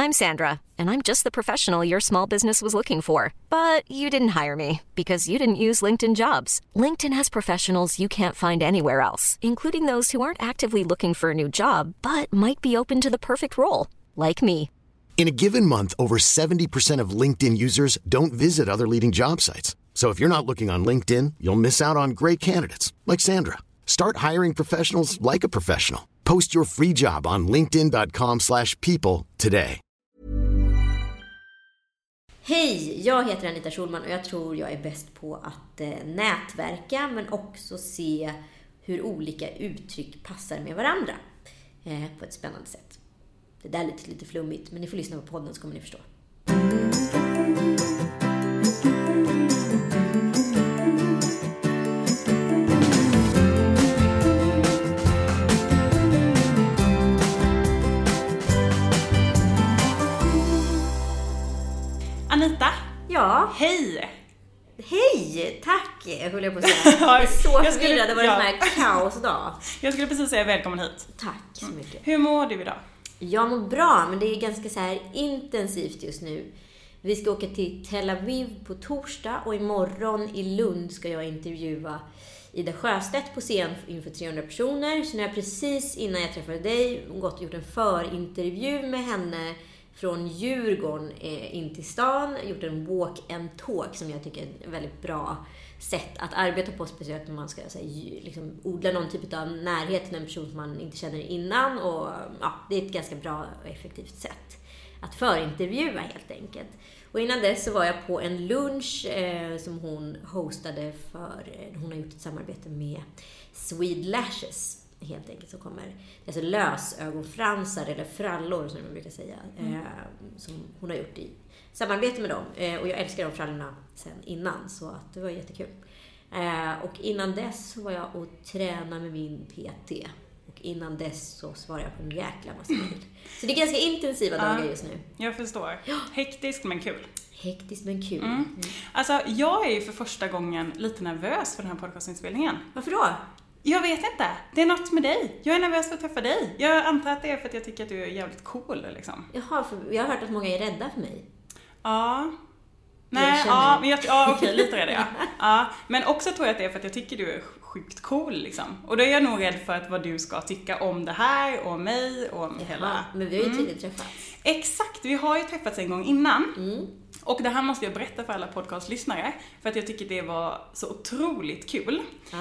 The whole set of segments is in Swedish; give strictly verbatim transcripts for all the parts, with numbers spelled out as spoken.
I'm Sandra, and I'm just the professional your small business was looking for. But you didn't hire me because you didn't use LinkedIn Jobs. LinkedIn has professionals you can't find anywhere else, including those who aren't actively looking for a new job, but might be open to the perfect role, like me. In a given month, over seventy percent of LinkedIn users don't visit other leading job sites. So if you're not looking on LinkedIn, you'll miss out on great candidates like Sandra. Start hiring professionals like a professional. Post your free job on linkedin dot com slash people today. Hej, jag heter Anita Schulman och jag tror jag är bäst på att eh, nätverka men också se hur olika uttryck passar med varandra eh, på ett spännande sätt. Det där är lite, lite flummigt, men ni får lyssna på podden så kommer ni förstå. Anita? Ja? Hej! Hej! Tack, höll jag på att säga. Jag är så jag skulle, förvirrad, det var ja. en sån här kaosdag. Jag skulle precis säga välkommen hit. Tack så mycket. Hur mår du idag? Jag mår bra, men det är ganska så här intensivt just nu. Vi ska åka till Tel Aviv på torsdag och imorgon i Lund ska jag intervjua Ida Sjöstedt på scen inför trehundra personer. Så när jag precis innan jag träffade dig gått och gjort en förintervju med henne från Djurgården in till stan, gjort en walk and talk som jag tycker är ett väldigt bra sätt att arbeta på, speciellt när man ska säga, liksom, odla någon typ av närhet till en person som man inte känner innan, och ja, det är ett ganska bra och effektivt sätt att förintervjua helt enkelt. Och innan dess så var jag på en lunch eh, som hon hostade för, eh, hon har gjort ett samarbete med Swede Lashes helt enkelt, som kommer, alltså lösögonfransar eller frallor som man brukar säga, mm. eh, som hon har gjort i samarbete med dem, eh, och jag älskar de frallorna sen innan, så att det var jättekul. Eh, och innan dess så var jag och tränade med min P T, och innan dess så svarade jag på en jäkla massa mejl. Så det är ganska intensiva dagar just nu. Jag förstår. Hektiskt men kul. Hektiskt men kul. Mm. Mm. Alltså jag är ju för första gången lite nervös för den här podcastinspelningen. Varför då? Jag vet inte. Det är något med dig. Jag är nervös för att träffa dig. Jag antar att det är för att jag tycker att du är jävligt cool liksom. Jaha, för jag har hört att många är rädda för mig. Ja. Nej, ja, men jag, ja okej, lite rädd, ja. Ja. Men också tror jag att det är för att jag tycker du är sjukt cool liksom. Och då är jag nog rädd för att vad du ska tycka om det här och mig och om hela. Men vi har ju mm. tidigt träffats. Exakt, vi har ju träffats en gång innan. Mm. Och det här måste jag berätta för alla podcastlyssnare, för att jag tycker det var så otroligt kul.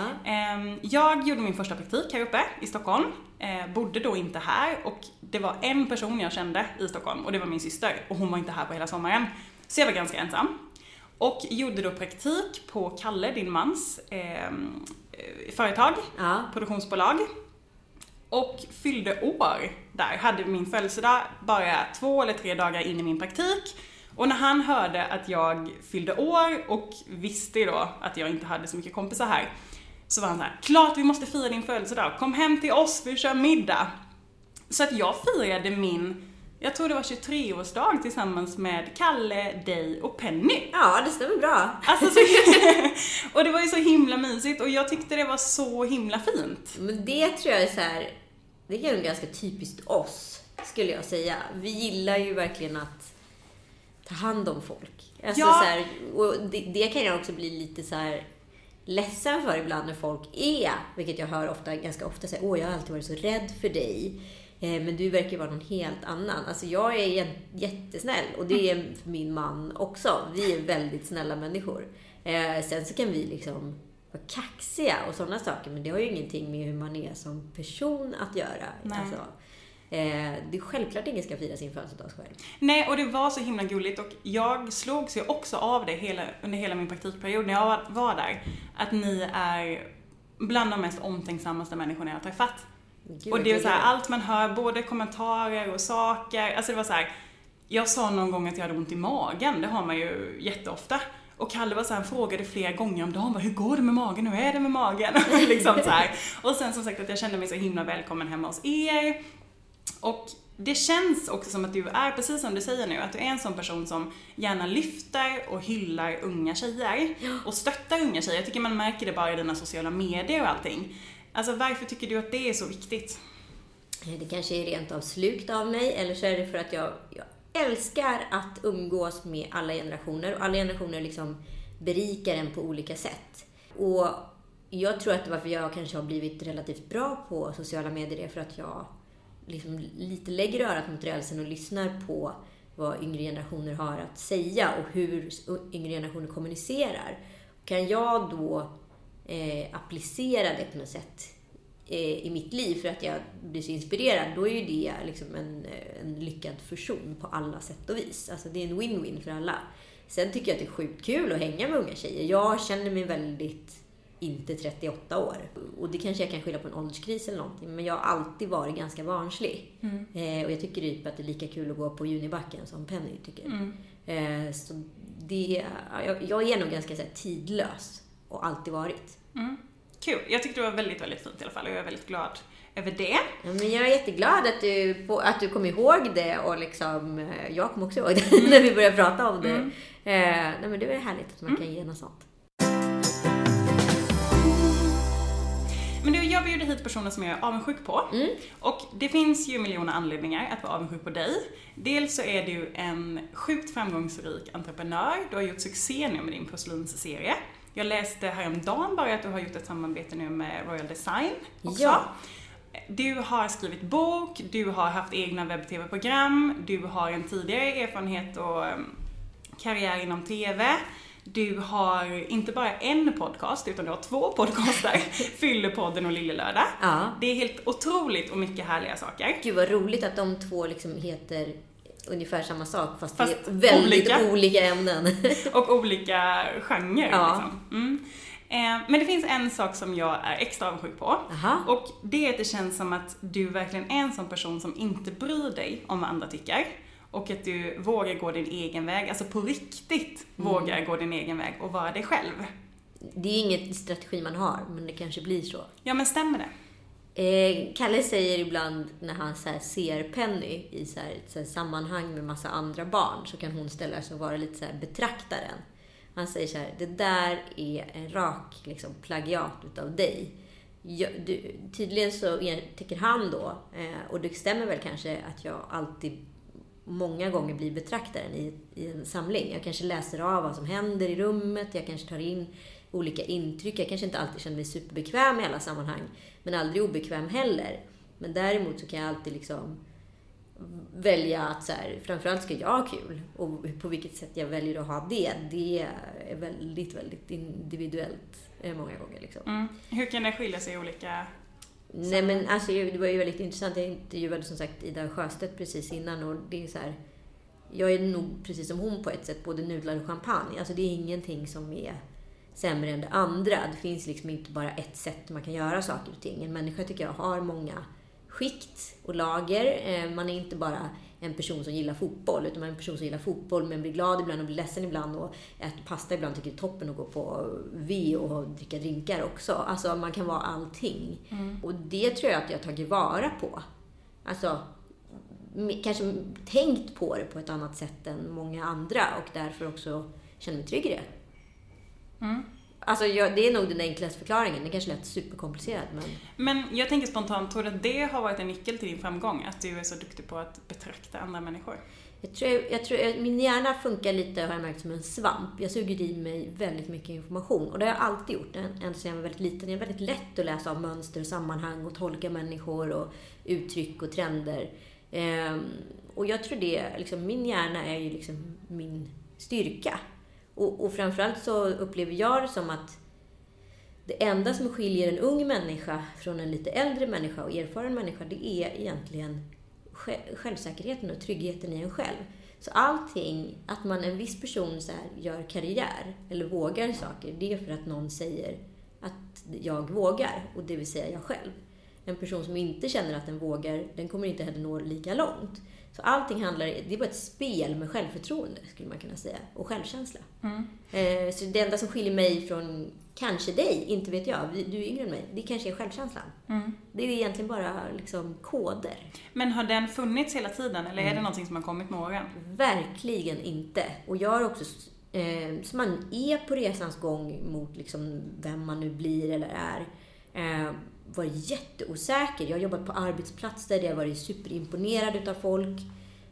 Ja. Jag gjorde min första praktik här uppe i Stockholm. Bodde då inte här, och det var en person jag kände i Stockholm, och det var min syster. Och hon var inte här på hela sommaren. Så jag var ganska ensam. Och gjorde då praktik på Kalle, din mans eh, företag, ja. produktionsbolag. Och fyllde år där. Hade min födelsedag bara två eller tre dagar in i min praktik. Och när han hörde att jag fyllde år och visste då att jag inte hade så mycket kompisar här, så var han så här: klart vi måste fira din födelsedag. Kom hem till oss, vi kör middag. Så att jag firade min, jag tror det var tjugotre-årsdag tillsammans med Kalle, dig och Penny. Ja, det stämmer bra. Alltså, så, och det var ju så himla mysigt, och jag tyckte det var så himla fint. Men det tror jag är så här, det är ju ganska typiskt oss, skulle jag säga. Vi gillar ju verkligen att ta hand om folk. Alltså, ja. så här, och det, det kan jag också bli lite så här ledsen för ibland när folk är, vilket jag hör ofta, ganska ofta säga: åh, jag har alltid varit så rädd för dig. Men du verkar vara någon helt annan. Alltså jag är jättesnäll, och det är min man också. Vi är väldigt snälla människor. Sen så kan vi liksom vara kaxiga och sådana saker, men det har ju ingenting med hur man är som person att göra. Alltså, det är självklart ingen ska fira sin födelsedag själv. Nej, och det var så himla gulligt, och jag slogs ju också av det hela, under hela min praktikperiod när jag var, var där, att ni är bland de mest omtänksammaste människorna jag har träffat. Gud, och det är så här, allt man hör, både kommentarer och saker, alltså det var så här, jag sa någon gång att jag hade ont i magen, det har man ju jätteofta. Och Kalle var så här, han frågade flera gånger om dagen, hur går det med magen, hur är det med magen? liksom så här. Och sen som sagt att jag kände mig så himla välkommen hemma hos er. Och det känns också som att du är, precis som du säger nu, att du är en sån person som gärna lyfter och hyllar unga tjejer och stöttar unga tjejer. Jag tycker man märker det bara i dina sociala medier och allting. Alltså varför tycker du att det är så viktigt? Det kanske är rent av slukt av mig, eller så är det för att jag, jag älskar att umgås med alla generationer. Och alla generationer liksom berikar en på olika sätt. Och jag tror att varför jag kanske har blivit relativt bra på sociala medier är för att jag liksom lite lägger örat mot rälsen och lyssnar på vad yngre generationer har att säga och hur yngre generationer kommunicerar. Kan jag då eh, applicera det på något sätt eh, i mitt liv för att jag blir så inspirerad, då är ju det liksom en, en lyckad fusion på alla sätt och vis. Alltså det är en win-win för alla. Sen tycker jag att det är sjukt kul att hänga med unga tjejer. Jag känner mig väldigt inte trettioåtta år. Och det kanske jag kan skylla på en ålderskris eller någonting. Men jag har alltid varit ganska barnslig. Mm. Eh, och jag tycker typ att det är lika kul att gå på Junibacken som Penny tycker. Mm. Eh, så det, jag, jag är nog ganska så här, tidlös. Och alltid varit. Mm. Kul. Jag tyckte det var väldigt, väldigt fint i alla fall. Och jag är väldigt glad över det. Ja, men jag är jätteglad att du, på, att du kom ihåg det. Och liksom, jag kom också ihåg det mm. när vi började prata om det. Mm. Eh, nej, men det är härligt att man mm. kan ge något sånt. Men du, jag bjuder hit personer som jag är avundsjuk på. Mm. Och det finns ju miljoner anledningar att vara avundsjuk på dig. Dels så är du en sjukt framgångsrik entreprenör. Du har gjort succé nu med din porslinsserie. Jag läste häromdagen bara att du har gjort ett samarbete nu med Royal Design också. Ja. Du har skrivit bok, du har haft egna webb-tv-program, du har en tidigare erfarenhet och karriär inom tv. Du har inte bara en podcast utan du har två podcaster, Fyllepodden och Lillelördag. Ja. Det är helt otroligt och mycket härliga saker. Gud vad roligt att de två liksom heter ungefär samma sak fast, fast det är väldigt olika, olika ämnen. Och olika genrer. Ja. Liksom. Mm. Eh, men det finns en sak som jag är extra avundsjuk på. Aha. Och det är att det känns som att du verkligen är en sån person som inte bryr dig om vad andra tycker. Och att du vågar gå din egen väg. Alltså på riktigt mm. vågar gå din egen väg och vara dig själv. Det är inget strategi man har, men det kanske blir så. Ja, men stämmer det? Eh, Kalle säger ibland när han så här, ser Penny i så här, ett så här, sammanhang med massa andra barn, så kan hon ställa sig och vara lite så här, betraktaren. Han säger så här: det där är en rak liksom, plagiat utav dig. Jag, du, tydligen så tycker han då, eh, och det stämmer väl kanske att jag alltid många gånger blir betraktaren i, i en samling. Jag kanske läser av vad som händer i rummet, jag kanske tar in olika intryck. Jag kanske inte alltid känner mig superbekväm i alla sammanhang, men aldrig obekväm heller. Men däremot så kan jag alltid liksom välja att så här, framförallt ska jag ha kul. Och på vilket sätt jag väljer att ha det, det är väldigt, väldigt individuellt många gånger. Liksom. Mm. Hur kan det skilja sig i olika... Nej, men alltså, det var ju väldigt intressant. Jag intervjuade som sagt Ida Sjöstedt precis innan, och det är så här, jag är nog precis som hon på ett sätt, både nudlar och champagne. Alltså det är ingenting som är sämre än det andra. Det finns liksom inte bara ett sätt man kan göra saker och ting. En människa tycker jag har många skikt och lager. Man är inte bara en person som gillar fotboll, utan man är en person som gillar fotboll men blir glad ibland och blir ledsen ibland och äter pasta ibland, tycker det är toppen att gå på V och dricka drinkar också. Alltså man kan vara allting. Mm. Och det tror jag att jag tagit vara på. Alltså kanske tänkt på det på ett annat sätt än många andra, och därför också känner mig trygg i det. Mm. Alltså jag, det är nog den enklaste förklaringen. Det kanske lät superkomplicerat, men... Men jag tänker spontant, tror du att det har varit en nyckel till din framgång? Att du är så duktig på att betrakta andra människor? Jag tror, jag tror min hjärna funkar lite, har jag märkt, som en svamp. Jag suger i mig väldigt mycket information. Och det har jag alltid gjort. Ända sedan jag var väldigt liten. Det är väldigt lätt att läsa av mönster och sammanhang och tolka människor och uttryck och trender. Ehm, och jag tror det, liksom, min hjärna är ju liksom min styrka. Och, och framförallt så upplever jag det som att det enda som skiljer en ung människa från en lite äldre människa och erfaren människa, det är egentligen självsäkerheten och tryggheten i en själv. Så allting, att man en viss person så här gör karriär eller vågar saker, det är för att någon säger att jag vågar, och det vill säga jag själv. En person som inte känner att den vågar, den kommer inte heller nå lika långt. Så allting handlar, det är bara ett spel med självförtroende, skulle man kunna säga, och självkänsla. Mm. Eh, så det enda som skiljer mig från kanske dig, inte vet jag, du är yngre än mig, det kanske är självkänslan. Mm. Det är egentligen bara liksom koder. Men har den funnits hela tiden, eller är mm. det någonting som har kommit med åren? Verkligen inte. Och jag har också, eh, så man är på resans gång mot liksom vem man nu blir eller är, eh, var jätteosäker. Jag har jobbat på arbetsplatser där jag varit superimponerad utav folk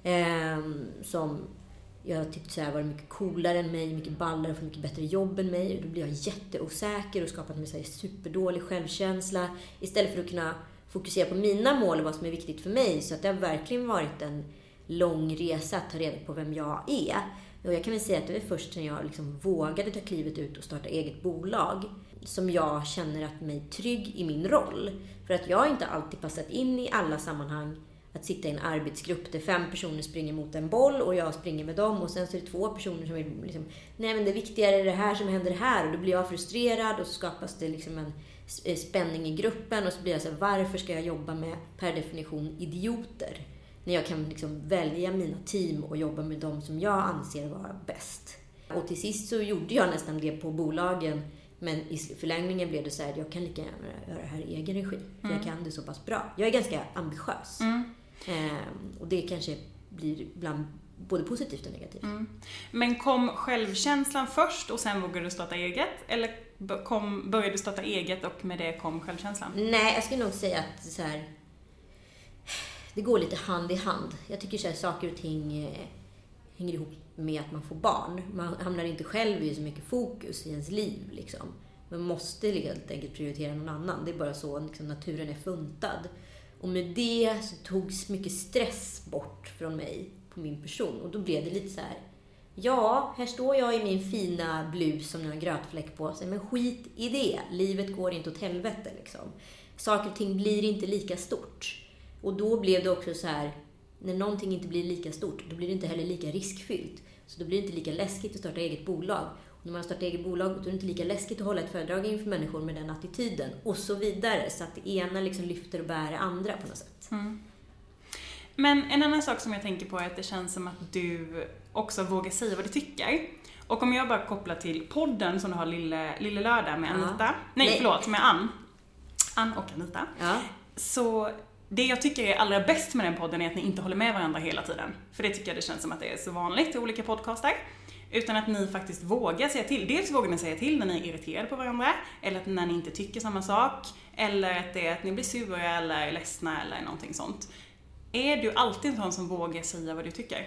Eh, som jag tyckte så här var mycket coolare än mig, mycket ballare och för mycket bättre jobb än mig. Och då blev jag jätteosäker och skapat mig så här superdålig självkänsla. Istället för att kunna fokusera på mina mål och vad som är viktigt för mig. Så att det har verkligen varit en lång resa att ta reda på vem jag är. Och jag kan väl säga att det är först när jag liksom vågade ta klivet ut och starta eget bolag som jag känner att mig trygg i min roll. För att jag har inte alltid passat in i alla sammanhang att sitta i en arbetsgrupp där fem personer springer mot en boll och jag springer med dem och sen så är det två personer som är liksom, nej men det viktigare är det här som händer här, och då blir jag frustrerad och så skapas det liksom en spänning i gruppen och så blir jag så här, varför ska jag jobba med per definition idioter när jag kan liksom välja mina team och jobba med dem som jag anser vara bäst. Och till sist så gjorde jag nästan det på bolagen, men i förlängningen blev det så här att jag kan lika gärna göra det här i egen regi. För mm. jag kan det så pass bra. Jag är ganska ambitiös. Mm. Ehm, och det kanske blir ibland både positivt och negativt. Mm. Men kom självkänslan först och sen vågade du starta eget? Eller kom, började du starta eget och med det kom självkänslan? Nej, jag skulle nog säga att så här, det går lite hand i hand. Jag tycker så här, saker och ting eh, hänger ihop med att man får barn. Man hamnar inte själv i så mycket fokus i ens liv. Liksom. Man måste helt enkelt prioritera någon annan. Det är bara så liksom, naturen är funtad. Och med det så togs mycket stress bort från mig på min person. Och då blev det lite så här, ja, här står jag i min fina blus som har en grötfläck på sig. Men skit i det. Livet går inte åt helvete. Liksom. Saker och ting blir inte lika stort. Och då blev det också så här, när någonting inte blir lika stort, då blir det inte heller lika riskfyllt. Så då blir det inte lika läskigt att starta eget bolag. Och när man startar eget bolag, då är det inte lika läskigt att hålla ett föredrag inför människor med den attityden. Och så vidare. Så att det ena liksom lyfter och bär det andra på något sätt. Mm. Men en annan sak som jag tänker på är att det känns som att du också vågar säga vad du tycker. Och om jag bara kopplar till podden som du har Lille, Lille Lördag med Anita. Ja. Nej, Nej, förlåt, med Ann. Ann och Anita. Ja. Så det jag tycker är allra bäst med den podden är att ni inte håller med varandra hela tiden. För det tycker jag det känns som att det är så vanligt i olika podcastar. Utan att ni faktiskt vågar säga till. Dels vågar ni säga till när ni är irriterade på varandra. Eller att när ni inte tycker samma sak. Eller att det är att ni blir sura eller ledsna eller någonting sånt. Är du alltid en sån som vågar säga vad du tycker?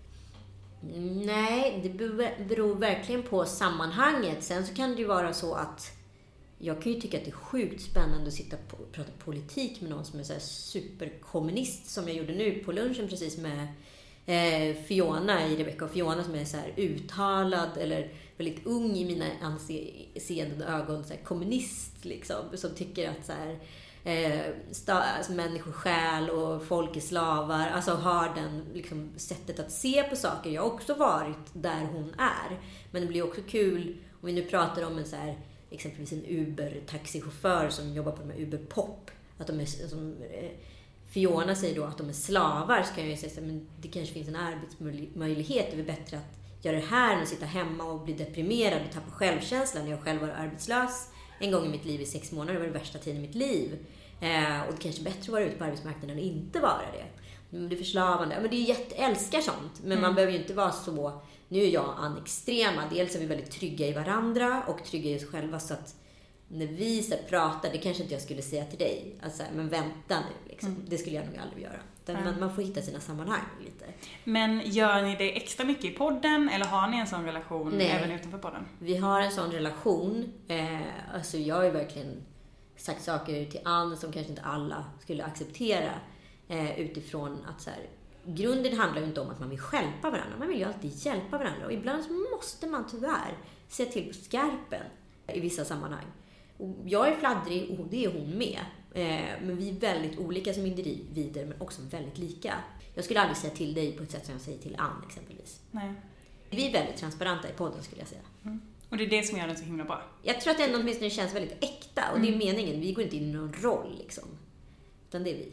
Nej, det beror verkligen på sammanhanget. Sen så kan det ju vara så att jag kan ju tycka att det är sjukt spännande att sitta och prata politik med någon som är så här superkommunist, som jag gjorde nu på lunchen precis med eh, Fiona i Rebecca och Fiona, som är så här uttalad eller väldigt ung i mina anseenden ögon, så här kommunist liksom, som tycker att så här eh, sta, alltså människor stjäl och folk är slavar, alltså har den liksom sättet att se på saker. Jag har också varit där hon är, men det blir också kul om vi nu pratar om en så här exempelvis en Uber-taxichaufför som jobbar på de här Uber-pop. Att de är, som Fiona säger då att de är slavar, så kan jag ju säga men det kanske finns en arbetsmöjlighet. Det är bättre att göra det här än att sitta hemma och bli deprimerad och tappa självkänslan. När jag själv var arbetslös en gång i mitt liv i sex månader, det var det värsta tiden i mitt liv. Eh, och det kanske är bättre att vara ute på arbetsmarknaden än inte vara det. Men det är förslavande. Men det är jätte, älskar sånt. Men mm. man behöver ju inte vara så. Nu är jag Ann extrema. Dels är vi väldigt trygga i varandra och trygga i oss själva, så att när vi så pratar, det kanske inte jag skulle säga till dig. Alltså, men vänta nu. Liksom. Mm. Det skulle jag nog aldrig göra. Mm. Man, man får hitta sina sammanhang lite. Men gör ni det extra mycket i podden? Eller har ni en sån relation Nej. även utanför podden? Vi har en sån relation. Eh, alltså jag har ju verkligen sagt saker till Ann som kanske inte alla skulle acceptera. Eh, utifrån att så här, grunden handlar ju inte om att man vill hjälpa varandra. Man vill ju alltid hjälpa varandra. Och ibland så måste man tyvärr se till på skarpen i vissa sammanhang. Och jag är fladdrig och det är hon med. Eh, men vi är väldigt olika som individer, men också väldigt lika. Jag skulle aldrig säga till dig på ett sätt som jag säger till Ann exempelvis. Nej. Vi är väldigt transparenta i podden, skulle jag säga. Mm. Och det är det som gör det så himla bra. Jag tror att det ändå åtminstone känns väldigt äkta. Och mm. det är meningen. Vi går inte in i någon roll liksom. Utan det är vi.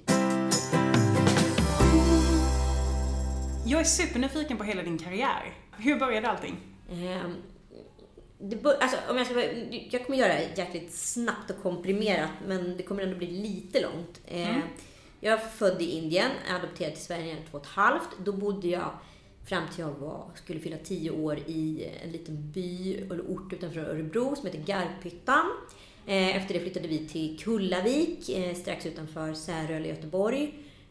Jag är supernyfiken på hela din karriär. Hur började allting? Um, det bör, alltså, om jag, ska, jag kommer göra det jäkligt snabbt och komprimerat, men det kommer ändå bli lite långt. Mm. Uh, jag är född i Indien, adopterad till Sverige två och ett halvt. Då bodde jag fram till jag var, skulle fylla tio år i en liten by eller ort utanför Örebro som heter Garphyttan. Uh, efter det flyttade vi till Kullavik, uh, strax utanför Särö eller Göteborg.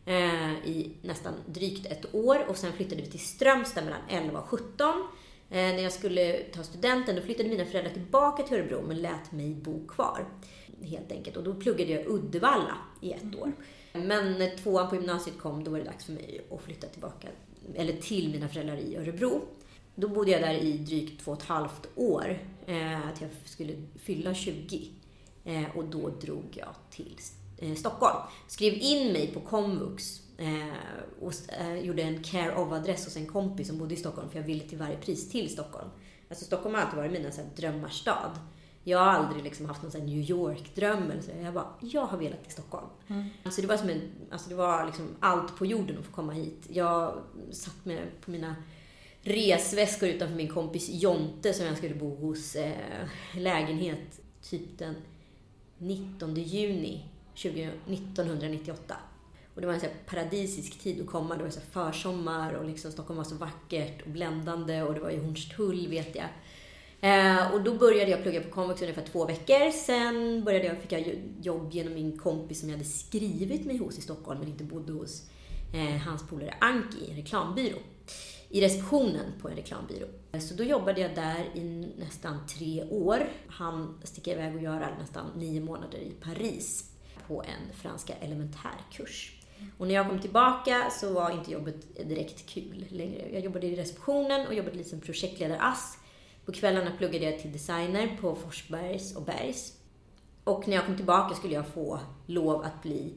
eh, i nästan drygt ett år. Och sen flyttade vi till Strömstad mellan elva och sjutton. Eh, när jag skulle ta studenten, då flyttade mina föräldrar tillbaka till Örebro men lät mig bo kvar. Helt enkelt. Och då pluggade jag Uddevalla i ett år. Men när tvåan på gymnasiet kom, då var det dags för mig att flytta tillbaka, eller till mina föräldrar i Örebro. Då bodde jag där i drygt två och ett halvt år, eh, att jag skulle fylla tjugo. Eh, och då drog jag till eh, Stockholm. Skrev in mig på komvux eh, och eh, gjorde en care of-adress hos en kompis som bodde i Stockholm, för jag ville till varje pris till Stockholm. Alltså Stockholm har alltid varit mina så här, drömmarstad. Jag har aldrig liksom haft någon sån här New York-dröm eller så. Jag bara, jag har velat till Stockholm. Mm. Alltså det var som en, alltså det var liksom allt på jorden att få komma hit. Jag satt med på mina resväskor utanför min kompis Jonte som jag skulle bo hos eh, lägenhet typ den nittonde juni nittonhundranittioåtta. Och det var en så här paradisisk tid att komma. Det var så här försommar och liksom Stockholm var så vackert och bländande och det var i Hornstull, vet jag. Eh, och då började jag plugga på komvux ungefär två veckor. Sen började jag, fick jag jobb genom min kompis som jag hade skrivit mig hos i Stockholm men inte bodde hos, eh, hans polare Anki, en reklambyrå. I receptionen på en reklambyrå. Så då jobbade jag där i nästan tre år. Han stick iväg och göra nästan nio månader i Paris på en franska elementärkurs. Och när jag kom tillbaka så var inte jobbet direkt kul längre. Jag jobbade i receptionen och jobbade lite som projektledare-ass. På kvällarna pluggade jag till designer på Forsbergs och Bergs. Och när jag kom tillbaka skulle jag få lov att bli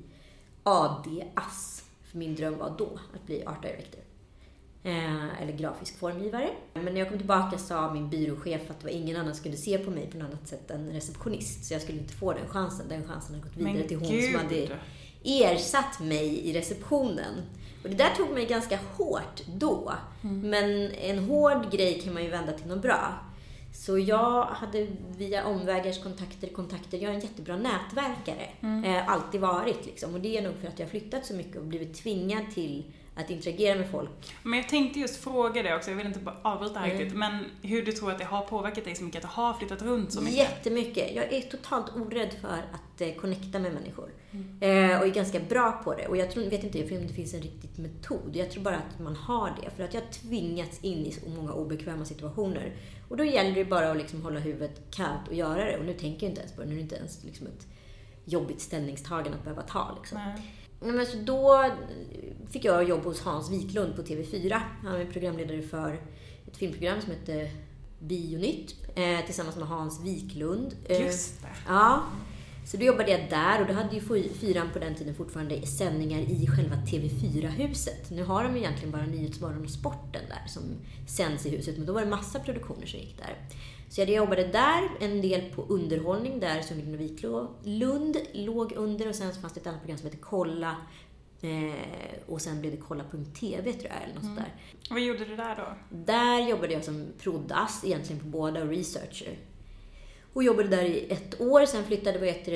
A D-ass. För min dröm var då att bli art director. Eh, eller grafisk formgivare. Men när jag kom tillbaka sa min byråchef att det var ingen annan skulle se på mig på något annat sätt än receptionist. Så jag skulle inte få den chansen. Den chansen hade gått vidare Men till hon Gud. som hade ersatt mig i receptionen. Och det där tog mig ganska hårt då. Mm. Men en hård grej kan man ju vända till något bra. Så jag hade via omvägars kontakter, kontakter. Jag är en jättebra nätverkare. Mm. Eh, alltid varit liksom. Och det är nog för att jag har flyttat så mycket och blivit tvingad till att interagera med folk. Men jag tänkte just fråga det också, jag vill inte bara avbryta här mm. riktigt, men hur du tror att det har påverkat dig så mycket, att du har flyttat runt så mycket? Jättemycket. Jag är totalt orädd för att eh, connecta med människor. Mm. Eh, och är ganska bra på det. Och jag tror, vet inte om det finns en riktig metod. Jag tror bara att man har det. För att jag har tvingats in i så många obekväma situationer. Och då gäller det bara att liksom hålla huvudet kallt och göra det. Och nu tänker jag inte ens på det. Nu är det inte ens liksom ett jobbigt ställningstagande att behöva ta. Liksom. Nej. Men så då fick jag jobb hos Hans Wiklund på T V fyra. Han är programledare för ett filmprogram som heter Bionytt eh, tillsammans med Hans Wiklund. Eh, Just det. Ja, så då jobbade jag där och då hade ju fyran på den tiden fortfarande sändningar i själva T V fyra-huset. Nu har de ju egentligen bara Nyhetsmorgon och Sporten där som sänds i huset, men då var det massa produktioner som gick där. Så jag jobbade där, en del på underhållning där som Wiklund och Wiklund låg under, och sen så fanns det ett annat program som heter Kolla eh, och sen blev det kolla punkt tv tror jag eller något mm. sådär. Vad gjorde du där då? Där jobbade jag som proddass egentligen på båda och researcher. Och jobbade där i ett år, sen flyttade vi efter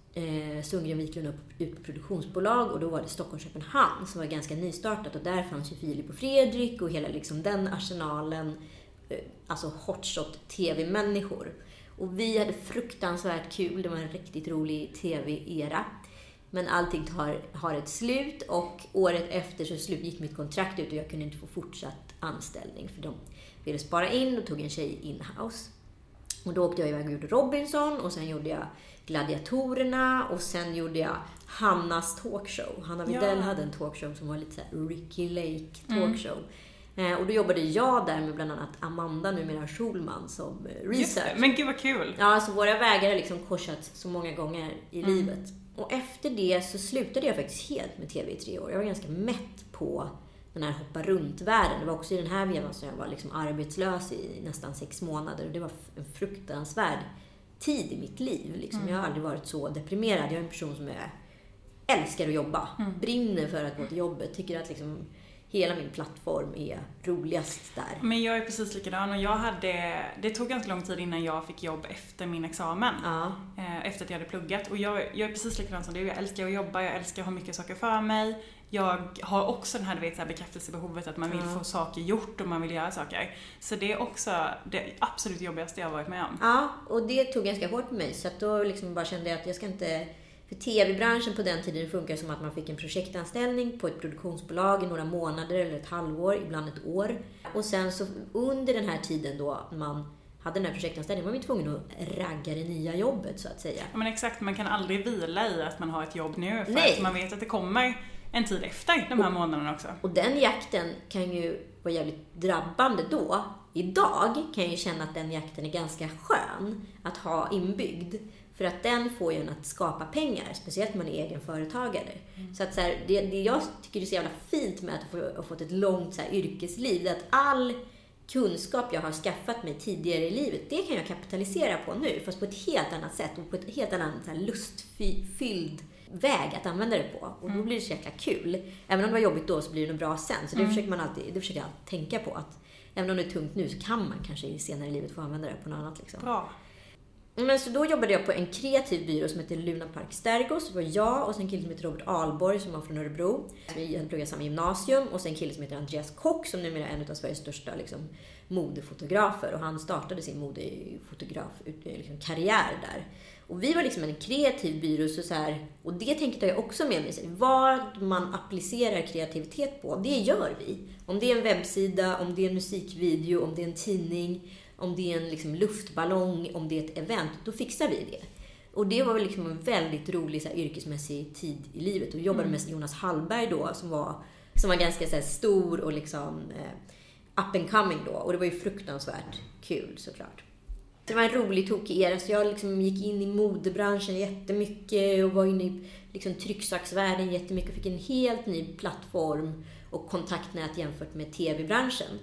eh, Sundgren Wiklund upp ut på produktionsbolag och då var det Stockholm-Köpenhamn som var ganska nystartat och där fanns ju Filip och Fredrik och hela liksom den arsenalen, alltså hotshot tv-människor. Och vi hade fruktansvärt kul, det var en riktigt rolig tv-era. Men allting har, har ett slut och året efter så slut gick mitt kontrakt ut och jag kunde inte få fortsatt anställning för de ville spara in och tog en tjej in-house. Och då åkte jag iväg och gjorde Robinson och sen gjorde jag Gladiatorerna och sen gjorde jag Hannas talkshow. Hanna Widell ja. hade en talkshow som var lite så här Ricky Lake talkshow. Mm. Och då jobbade jag där med bland annat Amanda, numera Schulman, som research. Men gud vad kul! Ja, så våra vägar har liksom korsats så många gånger i mm. livet. Och efter det så slutade jag faktiskt helt med tv i tre år. Jag var ganska mätt på den här hoppa runt-världen. Det var också i den här vevan som jag var liksom arbetslös i nästan sex månader. Och det var en fruktansvärd tid i mitt liv. Liksom. Mm. Jag har aldrig varit så deprimerad. Jag är en person som är, älskar att jobba. Mm. Brinner för att gå till jobbet. Tycker att liksom hela min plattform är roligast där. Men jag är precis likadan och jag hade, det tog ganska lång tid innan jag fick jobb efter min examen. Ja. Efter att jag hade pluggat. Och jag, jag är precis likadan som du. Jag älskar att jobba, jag älskar att ha mycket saker för mig. Jag har också den här, du vet, så här bekräftelsebehovet att man vill ja. få saker gjort och man vill göra saker. Så det är också det absolut jobbigaste jag har varit med om. Ja, och det tog ganska hårt på mig. Så att då liksom bara kände jag att jag ska inte... För tv-branschen på den tiden funkar som att man fick en projektanställning på ett produktionsbolag i några månader eller ett halvår, ibland ett år. Och sen så under den här tiden då man hade den här projektanställningen var man tvungen att ragga det nya jobbet så att säga. Ja, men exakt, man kan aldrig vila i att man har ett jobb nu för Nej. att man vet att det kommer en tid efter de här och, månaderna också. Och den jakten kan ju vara jävligt drabbande då. Idag kan jag ju känna att den jakten är ganska skön att ha inbyggd. För att den får ju en att skapa pengar, speciellt när man är egenföretagare. Mm. Så att så här, det, det jag tycker är så jävla fint med att få, ha fått ett långt så här, yrkesliv, det är att all kunskap jag har skaffat mig tidigare i livet, det kan jag kapitalisera på nu, fast på ett helt annat sätt och på ett helt annat så här, lustfylld väg att använda det på. Och då blir det så jäkla kul. Även om det var jobbigt då så blir det nog bra sen. Så det mm. försöker man alltid, det försöker jag alltid tänka på att även om det är tungt nu så kan man kanske senare i livet få använda det på något annat. Liksom. Bra. Men så då jobbade jag på en kreativ byrå som heter Luna Park Stergos. Det var jag och sen en kille som heter Robert Ahlborg som var från Örebro. Vi hade pluggat samma gymnasium. Och sen en kille som heter Andreas Kock som numera är en av Sveriges största liksom, modefotografer. Och han startade sin modefotografkarriär liksom, där. Och vi var liksom en kreativ byrå. Så så här, och det tänker jag också med mig. Vad man applicerar kreativitet på, det gör vi. Om det är en webbsida, om det är en musikvideo, om det är en tidning, om det är en liksom, luftballong, om det är ett event, då fixar vi det. Och det var väl liksom en väldigt rolig så här, yrkesmässig tid i livet. Och vi jobbade mm. med Jonas Hallberg då, som var, som var ganska så här, stor och liksom, eh, up and coming då. Och det var ju fruktansvärt kul såklart. Det var en rolig tokig era, så jag liksom gick in i modebranschen jättemycket och var inne i liksom, trycksaksvärlden jättemycket och fick en helt ny plattform och kontaktnät jämfört med tv-branschen.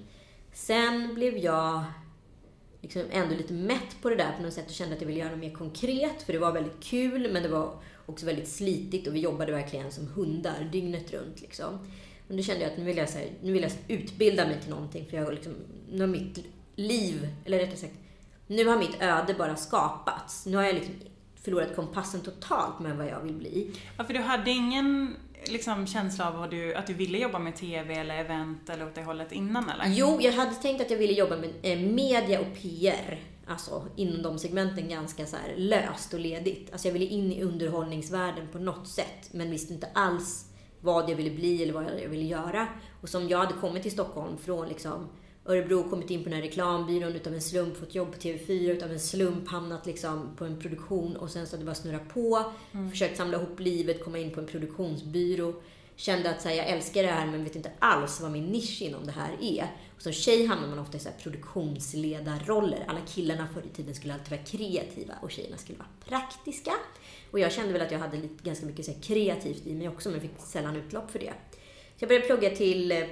Sen blev jag liksom ändå lite mätt på det där på något sätt och kände att jag ville göra något mer konkret, för det var väldigt kul men det var också väldigt slitigt och vi jobbade verkligen som hundar dygnet runt liksom. Men då kände jag att nu vill jag, så här, nu vill jag utbilda mig till någonting, för jag liksom, nu har mitt liv, eller rättare sagt nu har mitt öde bara skapats. Nu har jag liksom förlorat kompassen totalt med vad jag vill bli. Ja, för du hade ingen liksom känsla av vad du, att du ville jobba med tv eller event eller åt det hållet innan eller? Jo, jag hade tänkt att jag ville jobba med eh, media och P R. Alltså inom de segmenten ganska så här löst och ledigt. Alltså jag ville in i underhållningsvärlden på något sätt. Men visste inte alls vad jag ville bli eller vad jag ville göra. Och som jag hade kommit till Stockholm från liksom Örebro, kommit in på den här reklambyrån utav en slump, fått jobb på T V fyra utav en slump, hamnat liksom på en produktion och sen så hade det bara snurra på, mm. försökt samla ihop livet, komma in på en produktionsbyrå, kände att så här, jag älskar det här men vet inte alls vad min nisch inom det här är. Och som tjej hamnar man ofta i så här produktionsledarroller. Alla killarna förr i tiden skulle alltid vara kreativa och tjejerna skulle vara praktiska. Och jag kände väl att jag hade lite, ganska mycket så här kreativt i mig också, men fick sällan utlopp för det. Så jag började plugga till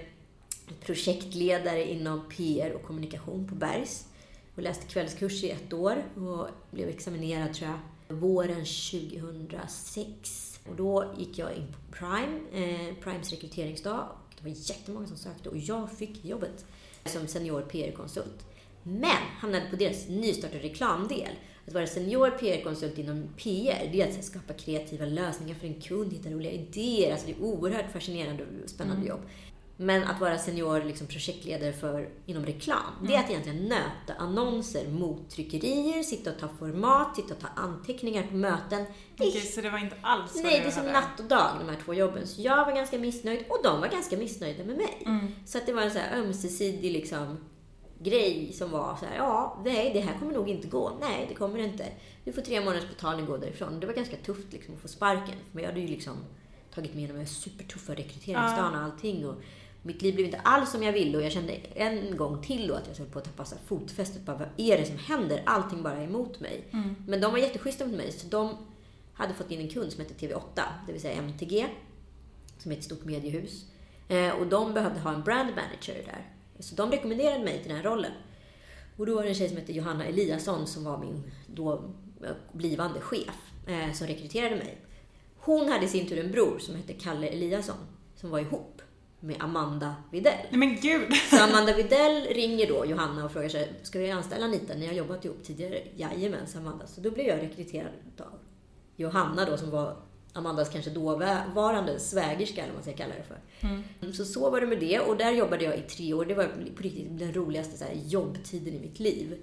projektledare inom P R och kommunikation på Bergs och läste kvällskurs i ett år och blev examinerad tror jag våren tjugohundrasex. Och då gick jag in på Prime, eh, Primes rekryteringsdag och det var jättemånga som sökte och jag fick jobbet som senior P R-konsult. Men hamnade på deras nystartade reklamdel. Att vara senior P R-konsult inom P R, det är att skapa kreativa lösningar för en kund, hitta roliga idéer. Alltså det är oerhört fascinerande och spännande mm. jobb. Men att vara senior liksom, projektledare för, inom reklam, mm. det är att egentligen nöta annonser mot tryckerier, sitta och ta format, sitta och ta anteckningar på möten. Okej, okay, så det var inte alls vad Nej, det är som natt och dag, de här två jobben. Så jag var ganska missnöjd och de var ganska missnöjda med mig. Mm. Så att det var en så här ömsesidig liksom, grej som var så här, ja, nej, det här kommer nog inte gå. Nej, det kommer inte. Du får tre månaders betalning gå därifrån. Det var ganska tufft liksom, att få sparken. Men jag hade ju liksom tagit med de här supertuffa rekryteringsdagarna och allting och mitt liv blev inte alls som jag ville och jag kände en gång till då att jag höll på att tappa fotfästet. Bara, vad är det som händer? Allting bara är emot mig. Mm. Men de var jätteschyssta mot mig så de hade fått in en kund som hette T V åtta, det vill säga M T G, som är ett stort mediehus. Eh, och de behövde ha en brand manager där. Så de rekommenderade mig till den här rollen. Och då var det en tjej som hette Johanna Eliasson som var min då blivande chef eh, som rekryterade mig. Hon hade i sin tur en bror som hette Kalle Eliasson som var ihop med Amanda Videll. Nej men gud! Så Amanda Videll ringer då Johanna och frågar sig, ska vi anställa Anita? Ni har jobbat ihop tidigare. Jajamän, Amanda. Så då blev jag rekryterad av Johanna då som var Amandas kanske dåvarande svägerska eller vad man ska kalla det för. Mm. Så så var det med det och där jobbade jag i tre år. Det var på riktigt den roligaste så här, jobbtiden i mitt liv.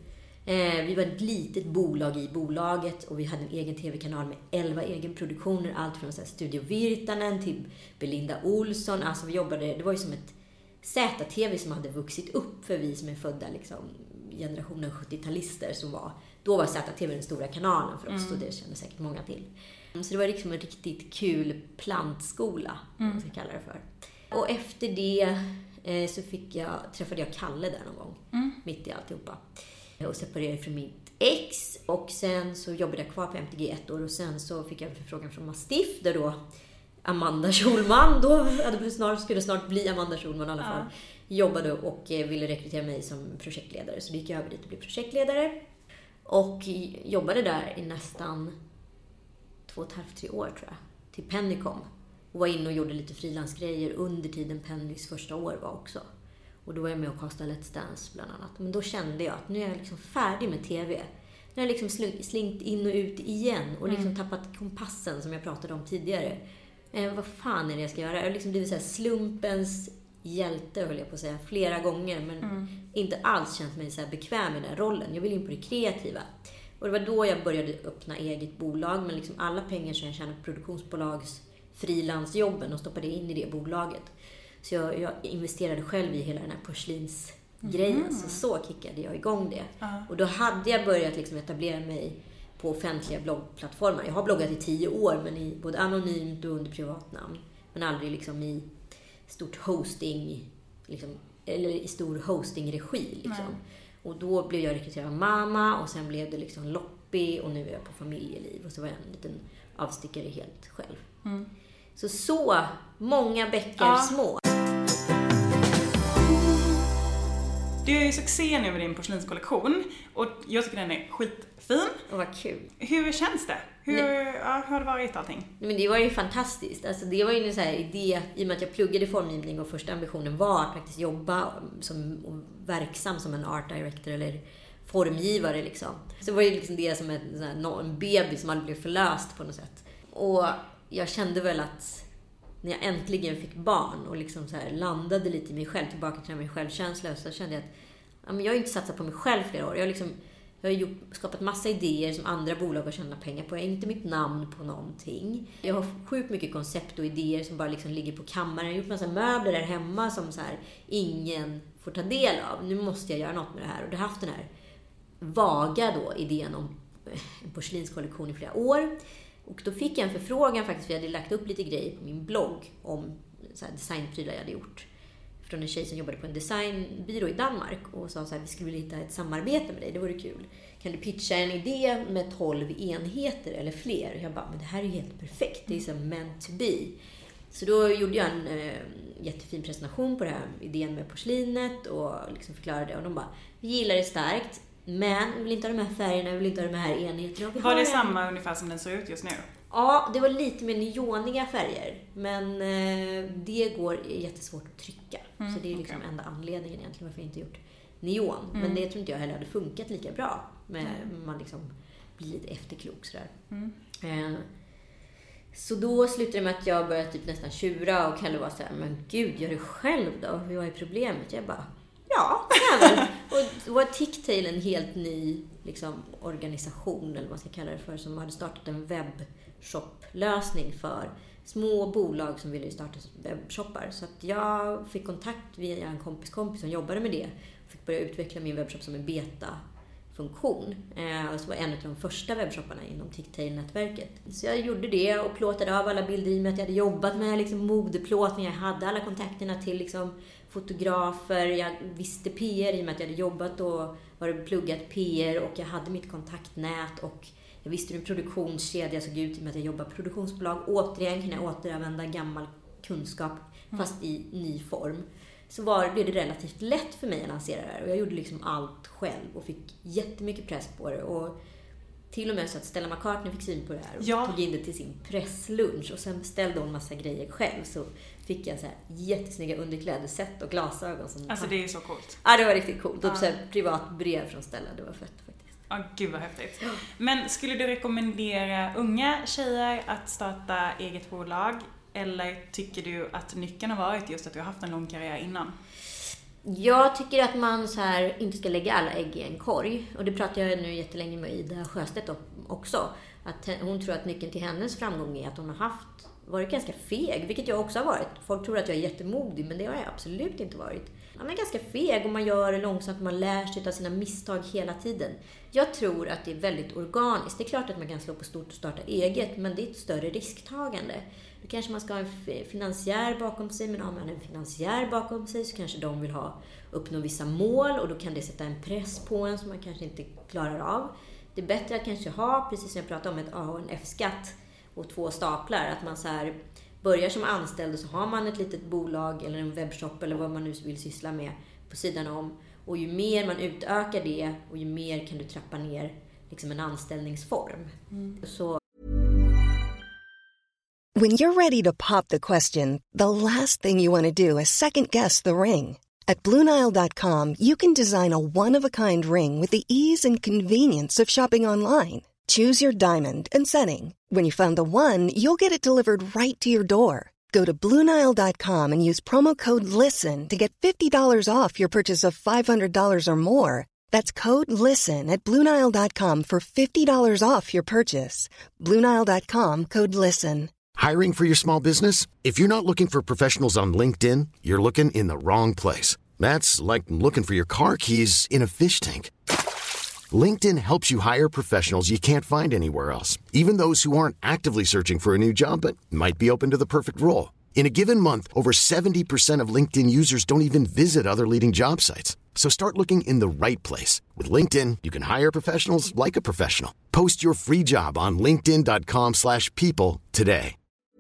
Eh, vi var ett litet bolag i bolaget och vi hade en egen tv-kanal med elva egenproduktioner. Allt från så här, Studio Virtanen till Belinda Olsson. Alltså vi jobbade, det var ju som ett Z-tv som hade vuxit upp för vi som är födda liksom, generationen sjuttio-talister som var, då var Z-tv den stora kanalen för oss mm. och det kände säkert många till. Så det var liksom en riktigt kul plantskola, mm. man ska kalla det för. Och efter det eh, så fick jag, träffade jag Kalle där någon gång, mm. mitt i alltihopa. Och separerade från mitt ex och sen så jobbade jag kvar på M T G ett år och sen så fick jag en förfrågan från Mastiff där då Amanda Schulman, då hade snart, skulle snart bli Amanda Schulman i alla fall, ja. jobbade och ville rekrytera mig som projektledare. Så då gick jag över dit och blev projektledare och jobbade där i nästan två och ett halvt, tre år tror jag, till Penny kom. Och var inne och gjorde lite frilansgrejer under tiden Pennys första år var också. Och då var jag med och kastade Let's Dance bland annat. Men då kände jag att nu är jag liksom färdig med tv. Nu har jag liksom slinkt in och ut igen och liksom mm. tappat kompassen som jag pratade om tidigare. Eh, vad fan är det jag ska göra? Jag har liksom blivit så här slumpens hjälte, höll jag på att säga, flera gånger. Men mm. inte alls känt mig så här bekväm i den rollen. Jag vill in på det kreativa. Och det var då jag började öppna eget bolag. Men liksom alla pengar som jag tjänade på produktionsbolags frilansjobben och stoppade in i det bolaget. Så jag, jag investerade själv i hela den här porslinsgrejen. Mm. Så så kickade jag igång det. Uh. Och då hade jag börjat liksom etablera mig på offentliga bloggplattformar. Jag har bloggat i tio år, men i både anonymt och under privatnamn. Men aldrig liksom i stort hosting, liksom, eller i stor hostingregi. Liksom. Mm. Och då blev jag rekryterad av mamma och sen blev det liksom Loppi och nu är jag på familjeliv. Och så var jag en liten avstickare helt själv. Mm. Så så många bäckar ja. små. Du är ju succé nu med din porslinskollektion och jag tycker den är skitfin. Och vad kul. Hur känns det? Hur, ja, hur har det varit allting? Men det var ju fantastiskt. Alltså det var ju en sån här idé, i och med att jag pluggade formgivning och första ambitionen var att faktiskt jobba som verksam som en art director eller formgivare liksom. Så det var ju liksom det som en, sån här, en baby som aldrig blev förlöst på något sätt. Och jag kände väl att när jag äntligen fick barn och liksom så här landade lite i mig själv, tillbaka till min självkänsla, så kände jag att ja, men jag har inte satsat på mig själv flera år. Jag har, liksom, jag har gjort, skapat massa idéer som andra bolag har tjänat pengar på. Jag har inte mitt namn på någonting. Jag har sjukt mycket koncept och idéer som bara liksom ligger på kammaren. Jag har gjort massa möbler där hemma som så här, ingen får ta del av. Nu måste jag göra något med det här. Och det har haft den här vaga då, idén om en porslinskollektion i flera år. Och då fick jag en förfrågan faktiskt, för jag hade lagt upp lite grejer på min blogg om så här designprylar jag hade gjort. Från en tjej som jobbade på en designbyrå i Danmark och sa så här, vi skulle vilja hitta ett samarbete med dig, det vore kul. Kan du pitcha en idé med tolv enheter eller fler? Jag bara, men det här är helt perfekt, det är så meant to be. Så då gjorde jag en äh, jättefin presentation på det här idén med porslinet och liksom förklarade det. Och de bara, vi gillar det starkt. Men vi vill inte ha de här färgerna, vi vill inte ha de här enheterna. Var det en... samma ungefär som den ser ut just nu? Ja, det var lite mer neoniga färger. Men eh, det går jättesvårt att trycka. Mm, så det är liksom okay. enda anledningen egentligen varför jag inte gjort neon. Mm. Men det tror inte jag heller hade funkat lika bra. Med, mm. Man liksom blir lite efterklok sådär. Mm. Eh, så då slutade det med att jag började typ nästan tjura och Kalle var så här, men gud, gör det själv då? Vad är problemet? Jag bara... Ja, det är väl. Och då var Ticktail en helt ny liksom, organisation, eller vad man ska kalla det för, som hade startat en webbshop-lösning för små bolag som ville starta webbshoppar. Så att jag fick kontakt via en kompis kompis som jobbade med det. Fick börja utveckla min webbshop som en beta-funktion. Eh, och så var en av de första webbshopparna inom Ticktail-nätverket. Så jag gjorde det och plåtade av alla bilder i med att jag hade jobbat med liksom, modeplåtningar. Jag hade alla kontakterna till liksom, fotografer, jag visste P R i och med att jag hade jobbat och varit pluggat P R och jag hade mitt kontaktnät och jag visste hur en produktionskedja såg ut i och med att jag jobbade på produktionsbolag. Återigen kan jag återanvända gammal kunskap fast i ny form. Så var, blev det relativt lätt för mig att lansera det här och jag gjorde liksom allt själv och fick jättemycket press på det och till och med så att Stella McCartney fick syn på det här och ja. tog in det till sin presslunch och sen beställde hon massa grejer själv så fick jag så här jättesnygga underklädessätt och glasögon. Som alltså det är så coolt. Ja, det var riktigt coolt. Ja. Och så här privat brev från Stella, det var fett faktiskt. Ja, gud vad häftigt. Ja. Men skulle du rekommendera unga tjejer att starta eget bolag eller tycker du att nyckeln har varit just att du har haft en lång karriär innan? Jag tycker att man så här inte ska lägga alla ägg i en korg. Och det pratar jag nu jättelänge med Ida Sjöstedt också. Att hon tror att nyckeln till hennes framgång är att hon har haft, varit ganska feg. Vilket jag också har varit. Folk tror att jag är jättemodig, men det har jag absolut inte varit. Man är ganska feg och man gör det långsamt. Man lär sig av sina misstag hela tiden. Jag tror att det är väldigt organiskt. Det är klart att man kan slå på stort och starta eget, men det är ett större risktagande. Då kanske man ska ha en finansiär bakom sig, men har man en finansiär bakom sig så kanske de vill ha uppnå vissa mål och då kan det sätta en press på en som man kanske inte klarar av. Det är bättre att kanske ha, precis som jag pratade om, ett A och en F-skatt och två staplar. Att man så här börjar som anställd och så har man ett litet bolag eller en webbshop eller vad man nu vill syssla med på sidan om. Och ju mer man utökar det och ju mer kan du trappa ner liksom en anställningsform. Mm. Så When you're ready to pop the question, the last thing you want to do is second-guess the ring. At Blue Nile dot com, you can design a one-of-a-kind ring with the ease and convenience of shopping online. Choose your diamond and setting. When you find the one, you'll get it delivered right to your door. Go to Blue Nile dot com and use promo code LISTEN to get fifty dollars off your purchase of five hundred dollars or more. That's code LISTEN at Blue Nile dot com for fifty dollars off your purchase. Blue Nile dot com, code LISTEN. Hiring for your small business? If you're not looking for professionals on LinkedIn, you're looking in the wrong place. That's like looking for your car keys in a fish tank. LinkedIn helps you hire professionals you can't find anywhere else, even those who aren't actively searching for a new job but might be open to the perfect role. In a given month, over seventy percent of LinkedIn users don't even visit other leading job sites. So start looking in the right place. With LinkedIn, you can hire professionals like a professional. Post your free job on linkedin dot com slash people today.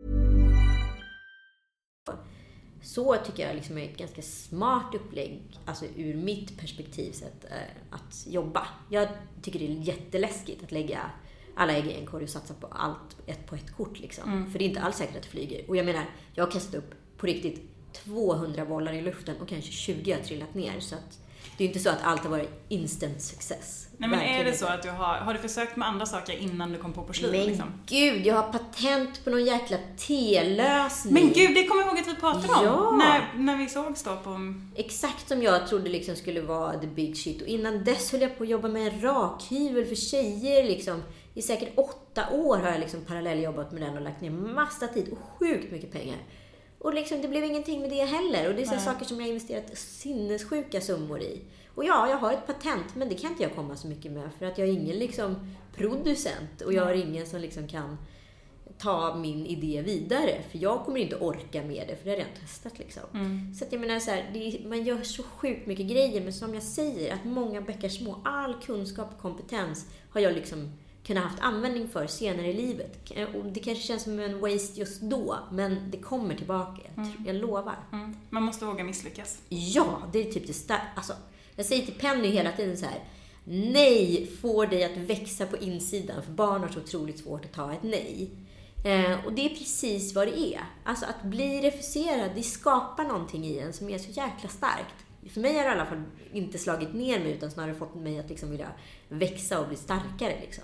Så tycker jag liksom är ett ganska smart upplägg, alltså ur mitt perspektiv sett, att jobba. Jag tycker det är jätteläskigt att lägga alla ägg i en korg och satsa på allt ett på ett kort liksom. Mm. För det är inte alls säkert att det flyger. Och jag menar, jag har kastat upp på riktigt tvåhundra bollar i luften och kanske tjugo har trillat ner. Så att det är inte så att allt har varit instant success. Nej, men är det så att du har, har du försökt med andra saker innan du kom på porslin? Men liksom? Gud, jag har patent på någon jäkla telösning. Men gud, det kommer jag ihåg att vi pratade om. Ja. När, när vi såg stå på... Exakt som jag trodde liksom skulle vara the big shit. Och innan dess höll jag på att jobba med en rakhyvel för tjejer liksom. I säkert åtta år har jag liksom parallelljobbat med den och lagt ner massa tid och sjukt mycket pengar. Och liksom, det blev ingenting med det heller. Och det är så saker som jag har investerat sinnessjuka summor i. Och ja, jag har ett patent, men det kan inte jag komma så mycket med. För att jag är ingen liksom producent. Och jag har ingen som liksom kan ta min idé vidare. För jag kommer inte orka med det, för det har jag redan testat liksom. Mm. Så att jag menar så här, det är, man gör så sjukt mycket grejer. Men som jag säger, att många bäckar små, all kunskap och kompetens har jag liksom kunnat haft användning för senare i livet. Och det kanske känns som en waste just då, men det kommer tillbaka. Mm. Jag lovar. Mm. Man måste våga misslyckas. Ja, det är typ det starka. Alltså, jag säger till Penny hela tiden så här: nej får dig att växa på insidan, för barn har så otroligt svårt att ta ett nej. Eh, och det är precis vad det är. Alltså att bli refuserad, det skapar någonting i en som är så jäkla starkt. För mig har det i alla fall inte slagit ner mig, utan snarare fått mig att liksom vilja växa och bli starkare liksom.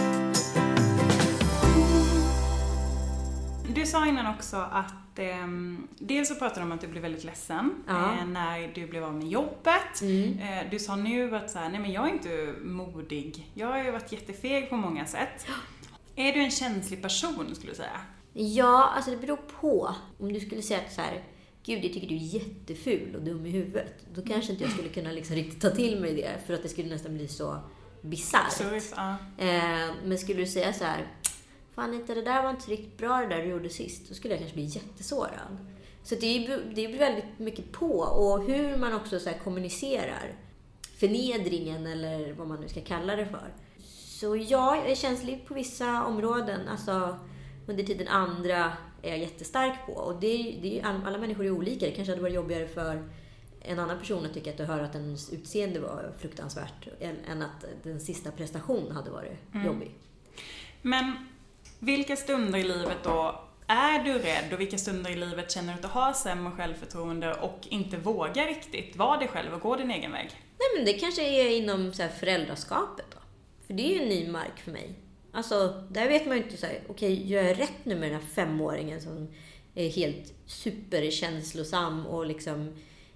Du sa innan också att eh, dels så pratade du om att du blev väldigt ledsen ja. eh, när du blev av med jobbet. Mm. Eh, du sa nu att så här, nej men jag är inte modig. Jag har ju varit jättefeg på många sätt. Är du en känslig person, skulle du säga? Ja, alltså det beror på. Om du skulle säga att så här, gud, jag tycker du är jätteful och dum i huvudet. Då kanske inte jag skulle kunna liksom riktigt ta till mig det. För att det skulle nästan bli så bisarrt. Ja. Eh, men skulle du säga så här: fan inte, det där var inte riktigt bra det där du gjorde sist. Då skulle jag kanske bli jättesårad. Så det är, det är väldigt mycket på. Och hur man också så här kommunicerar förnedringen, eller vad man nu ska kalla det för. Så ja, jag är känslig på vissa områden. Alltså under tiden andra är jag jättestark på. Och det är, det är, alla människor är olika. Det kanske hade varit jobbigare för en annan person att tycka att du hör att ens utseende var fruktansvärt än att den sista prestationen hade varit mm. jobbig. Men vilka stunder i livet då är du rädd, och vilka stunder i livet känner du att du har sämre självförtroende och inte vågar riktigt vara dig själv och gå din egen väg? Nej, men det kanske är inom så här föräldraskapet då. För det är ju en ny mark för mig. Alltså, där vet man ju inte så här, okej, okay, gör jag rätt nu med den här femåringen som är helt superkänslosam och liksom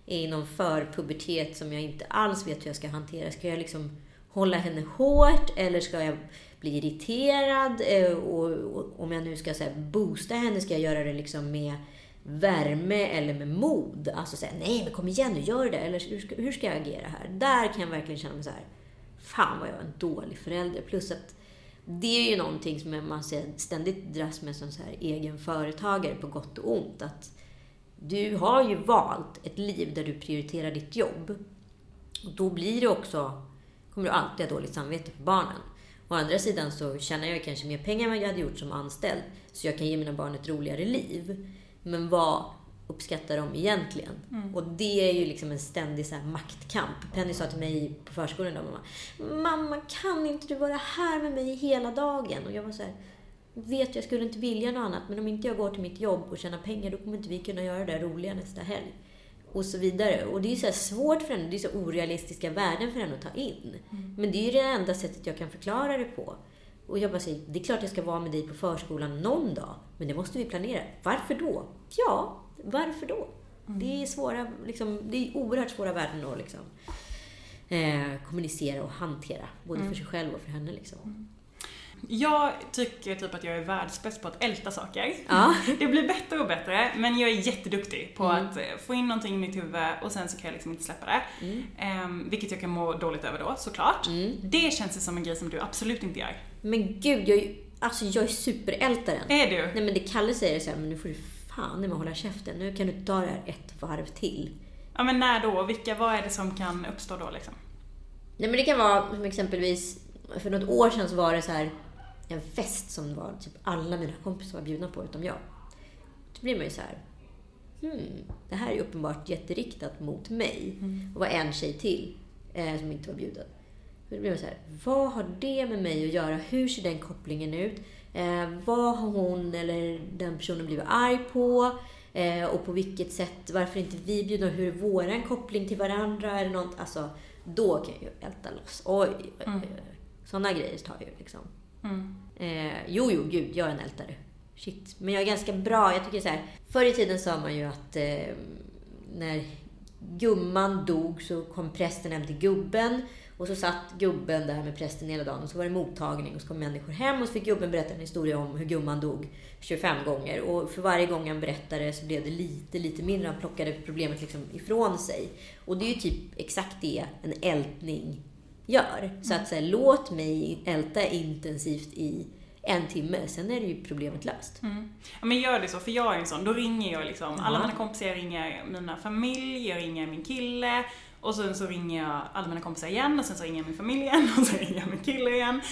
är i någon förpubertet som jag inte alls vet hur jag ska hantera. Ska jag liksom hålla henne hårt eller ska jag bli irriterad? Och, och om jag nu ska så här, boosta henne, ska jag göra det liksom med värme eller med mod? Alltså säga, nej men kom igen nu, gör det. Eller hur ska, hur ska jag agera här? Där kan jag verkligen känna mig så här, fan vad jag är en dålig förälder. Plus att det är ju någonting som man ständigt dras med som så här egen företagare på gott och ont. Att du har ju valt ett liv där du prioriterar ditt jobb. Och då blir det också, kommer du alltid ha dåligt samvete för barnen. Å andra sidan så tjänar jag kanske mer pengar än vad jag hade gjort som anställd. Så jag kan ge mina barn ett roligare liv. Men vad uppskattar de egentligen? Mm. Och det är ju liksom en ständig så här maktkamp. Penny sa till mig på förskolan då, mamma, mamma kan inte du vara här med mig hela dagen? Och jag var så här, vet jag skulle inte vilja något annat, men om inte jag går till mitt jobb och tjänar pengar, då kommer inte vi kunna göra det roliga nästa helg. Och så vidare. Och det är ju så här svårt för henne, det är så orealistiska värden för henne att ta in. Mm. Men det är ju det enda sättet jag kan förklara det på. Och jag bara säger, det är klart jag ska vara med dig på förskolan någon dag, men det måste vi planera. Varför då? Ja, varför då? Mm. Det är svåra, liksom, det är oerhört svåra värden att liksom, eh, kommunicera och hantera, både mm. för sig själv och för henne liksom. Mm. Jag tycker typ att jag är världsbäst på att älta saker. Ja. Det blir bättre och bättre, men jag är jätteduktig på Mm. att få in någonting i mitt huvud och sen så kan jag liksom inte släppa det. Mm. Um, vilket jag kan må dåligt över då, såklart. Mm. Det känns som en grej som du absolut inte gör. Men gud, jag är ju, alltså jag är superältaren. Är du? Nej, men det Kalle säger så här, men nu får du fan när man håller käften. Nu kan du ta det här ett varv till. Ja, men när då? Vilka, vad är det som kan uppstå då liksom? Nej, men det kan vara som exempelvis, för något år sedan så var det så här en fest som var typ alla mina kompisar var bjudna på utom jag. Då blir man ju så här, hmm, det här är uppenbart jätteriktat mot mig. Mm. Och var en tjej till eh, som inte var bjuden. Då blir man så här, vad har det med mig att göra? Hur ser den kopplingen ut? Eh, vad har hon eller den personen blivit arg på? Eh, och på vilket sätt? Varför inte vi bjudna? Hur är våran koppling till varandra? Eller något? Alltså, då kan jag ju älta loss. Oj, mm. sådana grejer tar ju liksom. Mm. Eh, jo, jo, gud, jag är en ältare. Shit. Men jag är ganska bra. Jag tycker så här, förr i tiden sa man ju att eh, när gumman dog så kom prästen hem till gubben. Och så satt gubben där med prästen hela dagen. Och så var det mottagning. Och så kom människor hem. Och så fick gubben berätta en historia om hur gumman dog tjugofem gånger. Och för varje gång han berättade så blev det lite, lite mindre. Han plockade problemet liksom ifrån sig. Och det är ju typ exakt det en ältning gör. Så att så här, låt mig älta intensivt i en timme. Sen är det ju problemet löst. Mm. Ja, men gör det så, för jag är en sån. Då ringer jag liksom. Ja. Alla mina kompisar, jag ringer mina familj, jag ringer min kille. Och sen så ringer jag alla mina kompisar igen. Och sen så ringer jag min familj igen. Och så ringer jag min kille igen.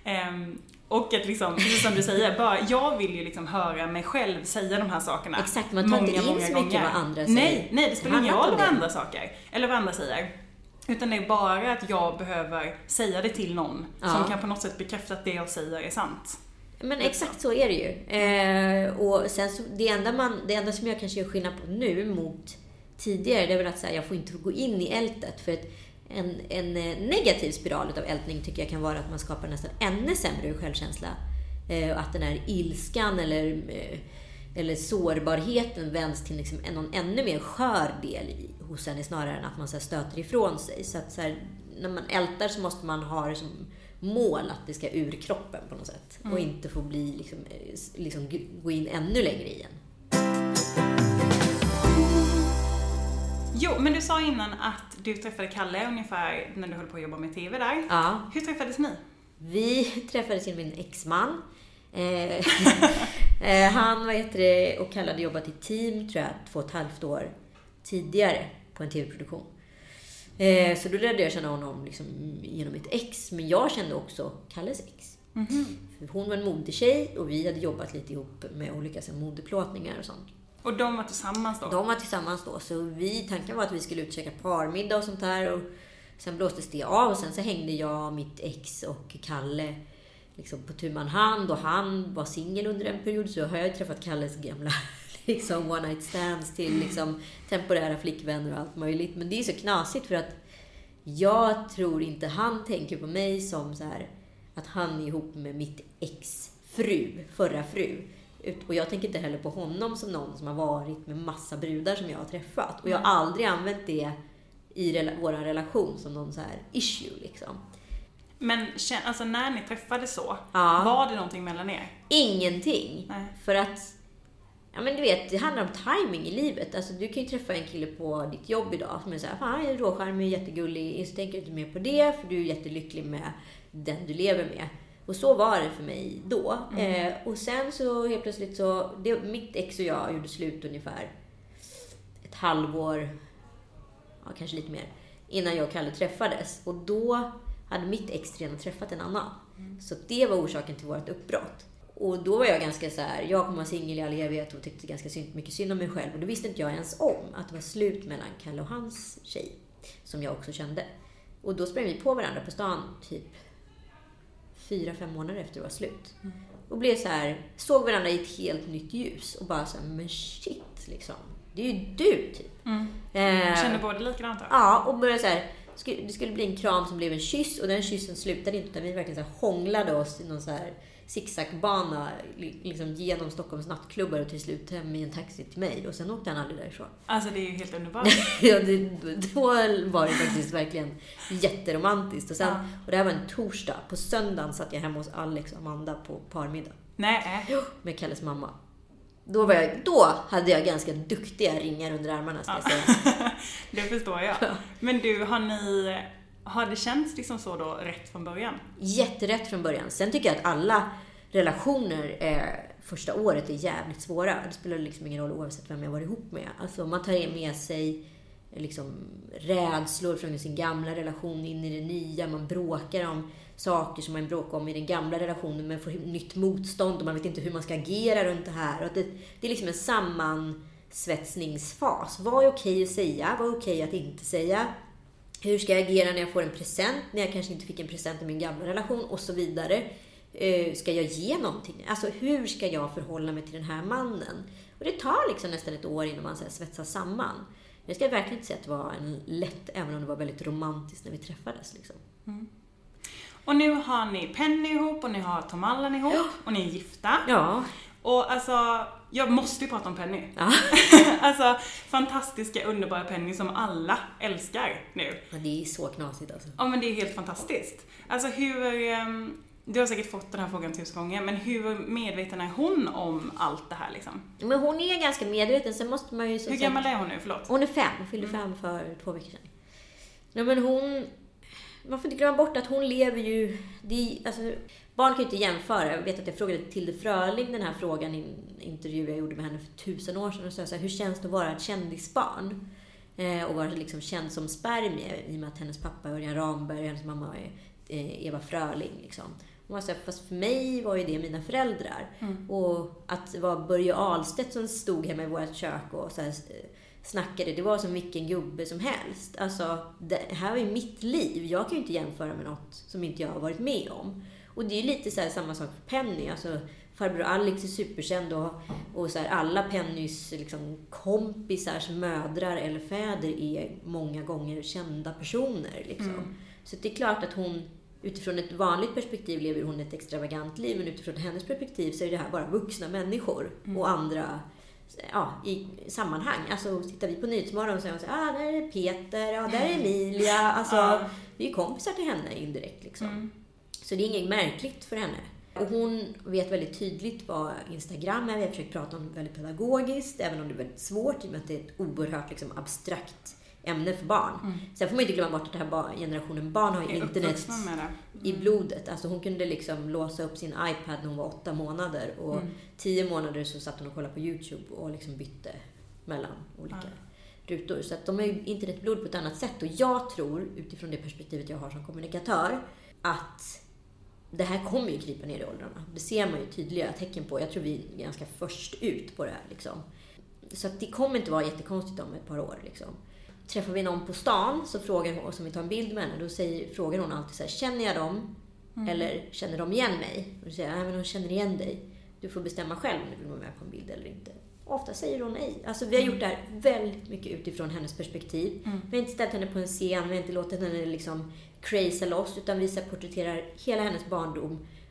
Um, och att liksom, precis som du säger, bara, jag vill ju liksom höra mig själv säga de här sakerna. Exakt, man tar många, inte in många så gånger. mycket vad andra säger. Nej, nej det spelar ingen roll vad andra saker. Eller vad andra säger. Utan det är bara att jag behöver säga det till någon. Ja. Som kan på något sätt bekräfta att det jag säger är sant. Men exakt så är det ju. Eh, och sen så, det enda, man, det enda som jag kanske gör skillnad på nu mot tidigare, det är väl att säga, jag får inte gå in i ältet. För att en, en negativ spiral av ältning tycker jag kan vara att man skapar nästan ännu sämre självkänsla. Eh, att den här ilskan eller, eh, eller sårbarheten vänds till liksom en ännu mer skör del i, hos henne snarare än att man så här, stöter ifrån sig. Så att så här, när man ältar så måste man ha det som mål att det ska ur kroppen på något sätt. Mm. Och inte få bli liksom, liksom, gå in ännu längre igen. Jo, men du sa innan att du träffade Kalle ungefär när du höll på att jobba med tv där. Ja. Hur träffades ni? Vi träffades genom min exman. Eh, han vad heter det, och Kalle hade jobbat i team tror jag två och ett halvt år tidigare på en tv-produktion. Eh, så då lärde jag känna honom liksom, genom mitt ex. Men jag kände också Kalles ex. Mm-hmm. För hon var en modetjej och vi hade jobbat lite ihop med olika så, modeplåtningar och sånt. Och de var tillsammans då? De var tillsammans då. Så vi, tanken var att vi skulle utkäka parmiddag och sånt där. Och sen blåstes det av och sen så hängde jag, mitt ex och Kalle liksom på tu man hand. Och han var singel under en period, så har jag träffat Kalles gamla liksom one night stands till liksom temporära flickvänner och allt möjligt. Men det är så knasigt för att jag tror inte han tänker på mig som så här att han är ihop med mitt ex fru, förra fru. Och jag tänker inte heller på honom som någon som har varit med massa brudar som jag har träffat. Och jag har aldrig använt det i rela- vår relation som någon så här issue liksom. Men alltså när ni träffades så, ja. var det någonting mellan er? Ingenting. Nej. För att, ja men du vet, det handlar om timing i livet. Alltså du kan ju träffa en kille på ditt jobb idag som är såhär, fan jag är råskärmig, jättegullig, så tänker inte mer på det för du är jättelycklig med den du lever med. Och så var det för mig då. Mm. Eh, och sen så helt plötsligt så, det, mitt ex och jag gjorde slut ungefär ett halvår, ja kanske lite mer, innan jag och Kalle träffades. Och då hade mitt ex redan träffat en annan. Mm. Så det var orsaken till vårt uppbrott. Och då var jag ganska så här, jag kommer vara singel i all evighet och tyckte ganska synd, mycket synd om mig själv. Och då visste inte jag ens om att det var slut mellan Kalle och hans tjej, som jag också kände. Och då sprang vi på varandra på stan typ fyra, fem månader efter det var slut. Mm. Och blev så här, såg varandra i ett helt nytt ljus. Och bara så här, men shit liksom. Det är ju du typ. Mm. Eh, Kände både likadant då? Ja, och började så här, det skulle bli en kram som blev en kyss. Och den kyssen slutade inte, utan vi verkligen så här hånglade oss i någon så här zigzagbana liksom genom Stockholms nattklubbar och till slut hem i en taxi till mig. Och sen åkte han aldrig därifrån. Alltså det är ju helt underbart. Ja, det, då var det faktiskt verkligen jätteromantiskt. Och, sen, ja. och det här var en torsdag. På söndagen satt jag hemma hos Alex och Amanda på parmiddag. Nej. Med Kalles mamma. Då, var jag, då hade jag ganska duktiga ringar under armarna, ska jag säga. Det förstår jag. Men du, har ni... Har det känts liksom så då rätt från början? Jätterätt från början. Sen tycker jag att alla relationer eh, första året är jävligt svåra. Det spelar liksom ingen roll oavsett vem jag var ihop med. Alltså man tar med sig liksom rädslor från sin gamla relation in i det nya. Man bråkar om saker som man bråkar om i den gamla relationen, men får nytt motstånd och man vet inte hur man ska agera runt det här. Och det, det är liksom en sammansvetsningsfas. Vad är okej att säga? Vad är okej att inte säga? Hur ska jag agera när jag får en present, när jag kanske inte fick en present i min gamla relation och så vidare. Uh, ska jag ge någonting? Alltså hur ska jag förhålla mig till den här mannen? Och det tar liksom nästan ett år innan man så här svetsar samman. Jag ska verkligen inte säga att det var en lätt, även om det var väldigt romantiskt när vi träffades. Liksom. Mm. Och nu har ni Penny ihop och ni har Tom Allen ihop ja. och ni är gifta. Ja. Och alltså, jag måste ju prata om Penny. Ja. Alltså, fantastiska, underbara Penny som alla älskar nu. Ja, det är så knasigt alltså. Ja, men det är helt fantastiskt. Alltså hur, um, du har säkert fått den här frågan tusen gånger, men hur medveten är hon om allt det här liksom? Men hon är ganska medveten, sen måste man ju... Så hur gammal är hon nu, förlåt? Hon är fem, hon fyllde fem för två veckor sedan. Nej, men hon... Man får inte glömma bort att hon lever ju... Det, alltså, barn kan ju inte jämföra. Jag vet att jag frågade Tilde Fröling den här frågan i en intervju jag gjorde med henne för tusen år sedan. Och sa så här, hur känns det att vara ett kändisbarn? Eh, och vara liksom känd som spermie. I och med att hennes pappa är Örjan Ramberg och hennes mamma är eh, Eva Fröling. Liksom. Hon var så här, fast för mig var ju det mina föräldrar. Mm. Och att det var Börje Ahlstedt som stod hemma i vårt kök och så här, snackade, det var som vilken gubbe som helst. Alltså, det här är mitt liv. Jag kan ju inte jämföra med något som inte jag har varit med om. Och det är ju lite så här samma sak för Penny. Alltså, farbror Alex är superkänd och, och så här, alla Pennys liksom, kompisars mödrar eller fäder är många gånger kända personer. Liksom. Mm. Så det är klart att hon, utifrån ett vanligt perspektiv lever hon ett extravagant liv, men utifrån hennes perspektiv så är det här bara vuxna människor mm. och andra... Ja, i sammanhang. Alltså tittar vi på Nyhetsmorgon och säger ah, där är Peter, ja, där är Emilia. Alltså, ja. Vi är kompisar till henne indirekt liksom. Mm. Så det är inget märkligt för henne. Och hon vet väldigt tydligt vad Instagram är. Vi har försökt prata om väldigt pedagogiskt, även om det är väldigt svårt i och med att det är ett oerhört liksom, abstrakt ämne för barn. Mm. Sen får man inte glömma bort att den här generationen barn har ju internet mm. i blodet. Alltså hon kunde liksom låsa upp sin iPad när hon var åtta månader. Och mm. tio månader så satt hon och kollade på YouTube och liksom bytte mellan olika mm. rutor. Så att de har ju internetblod på ett annat sätt. Och jag tror, utifrån det perspektivet jag har som kommunikatör, att det här kommer ju krypa ner i åldrarna. Det ser man ju tydliga tecken på. Jag tror vi är ganska först ut på det här. Liksom. Så att det kommer inte vara jättekonstigt om ett par år. Liksom. Träffar vi någon på stan så frågar hon, och som vi tar en bild med henne, då säger, frågar hon alltid så här, känner jag dem? Mm. Eller känner de igen mig? Och då säger jag, nej men hon känner igen dig. Du får bestämma själv om du vill vara med på en bild eller inte. Och ofta säger hon nej. Alltså vi har gjort det här väldigt mycket utifrån hennes perspektiv. Mm. Vi har inte ställt henne på en scen, vi har inte låtit henne liksom craza loss, utan vi porträtterar hela hennes barndom.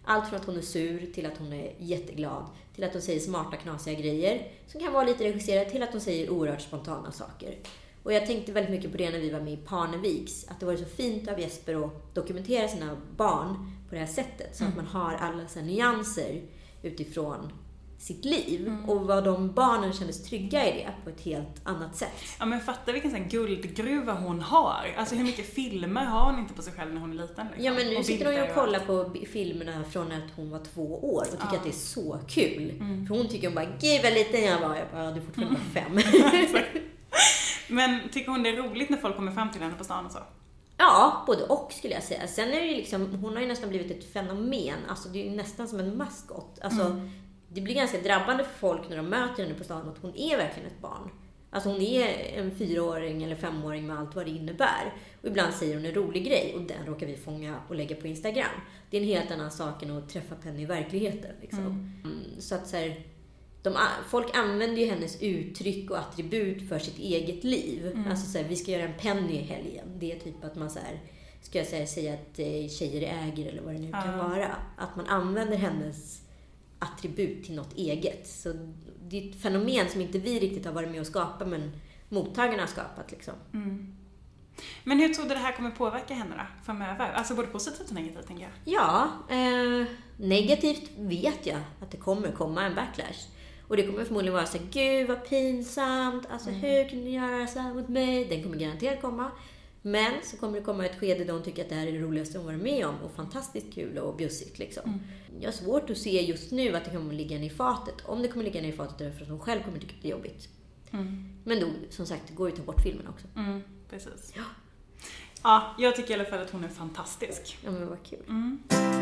Allt från att hon är sur till att hon är jätteglad, till att hon säger smarta, knasiga grejer som kan vara lite regisserade, till att hon säger oerhört spontana saker. Och jag tänkte väldigt mycket på det när vi var med i Parneviks, att det var så fint av Jesper att dokumentera sina barn på det här sättet, så att man har alla så här nyanser utifrån sitt liv. Mm. Och vad de barnen kändes trygga i det på ett helt annat sätt. Ja, men fatta vilken sån guldgruva hon har. Alltså hur mycket filmer har hon inte på sig själv när hon är liten? Liksom? Ja, men nu och sitter hon ju och kollar på filmerna från att hon var två år och tycker ja. att det är så kul. Mm. För hon tycker hon bara, gud vad liten jag var. Jag bara, ja, du är fortfarande bara fem. Men tycker hon det är roligt när folk kommer fram till henne på stan och så? Ja, både och skulle jag säga. Sen är det ju liksom, hon har ju nästan blivit ett fenomen. Alltså det är ju nästan som en maskot. Alltså mm. det blir ganska drabbande för folk när de möter henne på stan att hon är verkligen ett barn. Alltså hon är en fyraåring eller femåring med allt vad det innebär. Och ibland säger hon en rolig grej och den råkar vi fånga och lägga på Instagram. Det är en helt annan sak än att träffa Penny i verkligheten. Liksom. Mm. Så att så här, de, folk använder ju hennes uttryck och attribut för sitt eget liv. Mm. Alltså så här, vi ska göra en Penny i helgen. Det är typ att man så här, ska jag säga, säga att tjejer äger eller vad det nu kan mm. vara. Att man använder hennes attribut till något eget. Så det är ett fenomen som inte vi riktigt har varit med att skapa, men mottagarna har skapat liksom. Mm. Men hur tror du det här kommer påverka henne då framöver? Alltså både positivt och negativt, tänker jag. Ja, eh, negativt vet jag att det kommer komma en backlash. Och det kommer förmodligen vara så här, gud vad pinsamt, alltså mm. hur kan ni göra så här mot mig? Den kommer garanterat komma. Men så kommer det komma ett skede då hon tycker att det här är det roligaste hon varit med om och fantastiskt kul och bjussigt liksom. Mm. Jag har svårt att se just nu att det kommer ligga ner i fatet. Om det kommer ligga ner i fatet är det för att hon själv kommer tycka att det är jobbigt. Mm. Men då, som sagt, det går ju att ta bort filmen också. Mm, precis. Ja. Ja, jag tycker i alla fall att hon är fantastisk. Ja, men vad kul. Mm.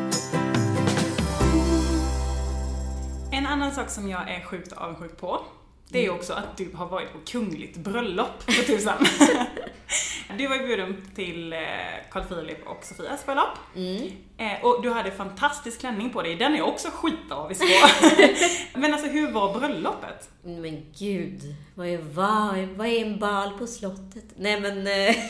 En annan sak som jag är sjukt avundsjuk på, det är ju också att du har varit på kungligt bröllop på tusan. Du var bjuden till Carl Philip och Sofias bröllop. Mm. Och du hade fantastisk klänning på dig. Den är också skitavis på. Men alltså, hur var bröllopet? Men gud, vad är, vad, vad är en bal på slottet? Nej men,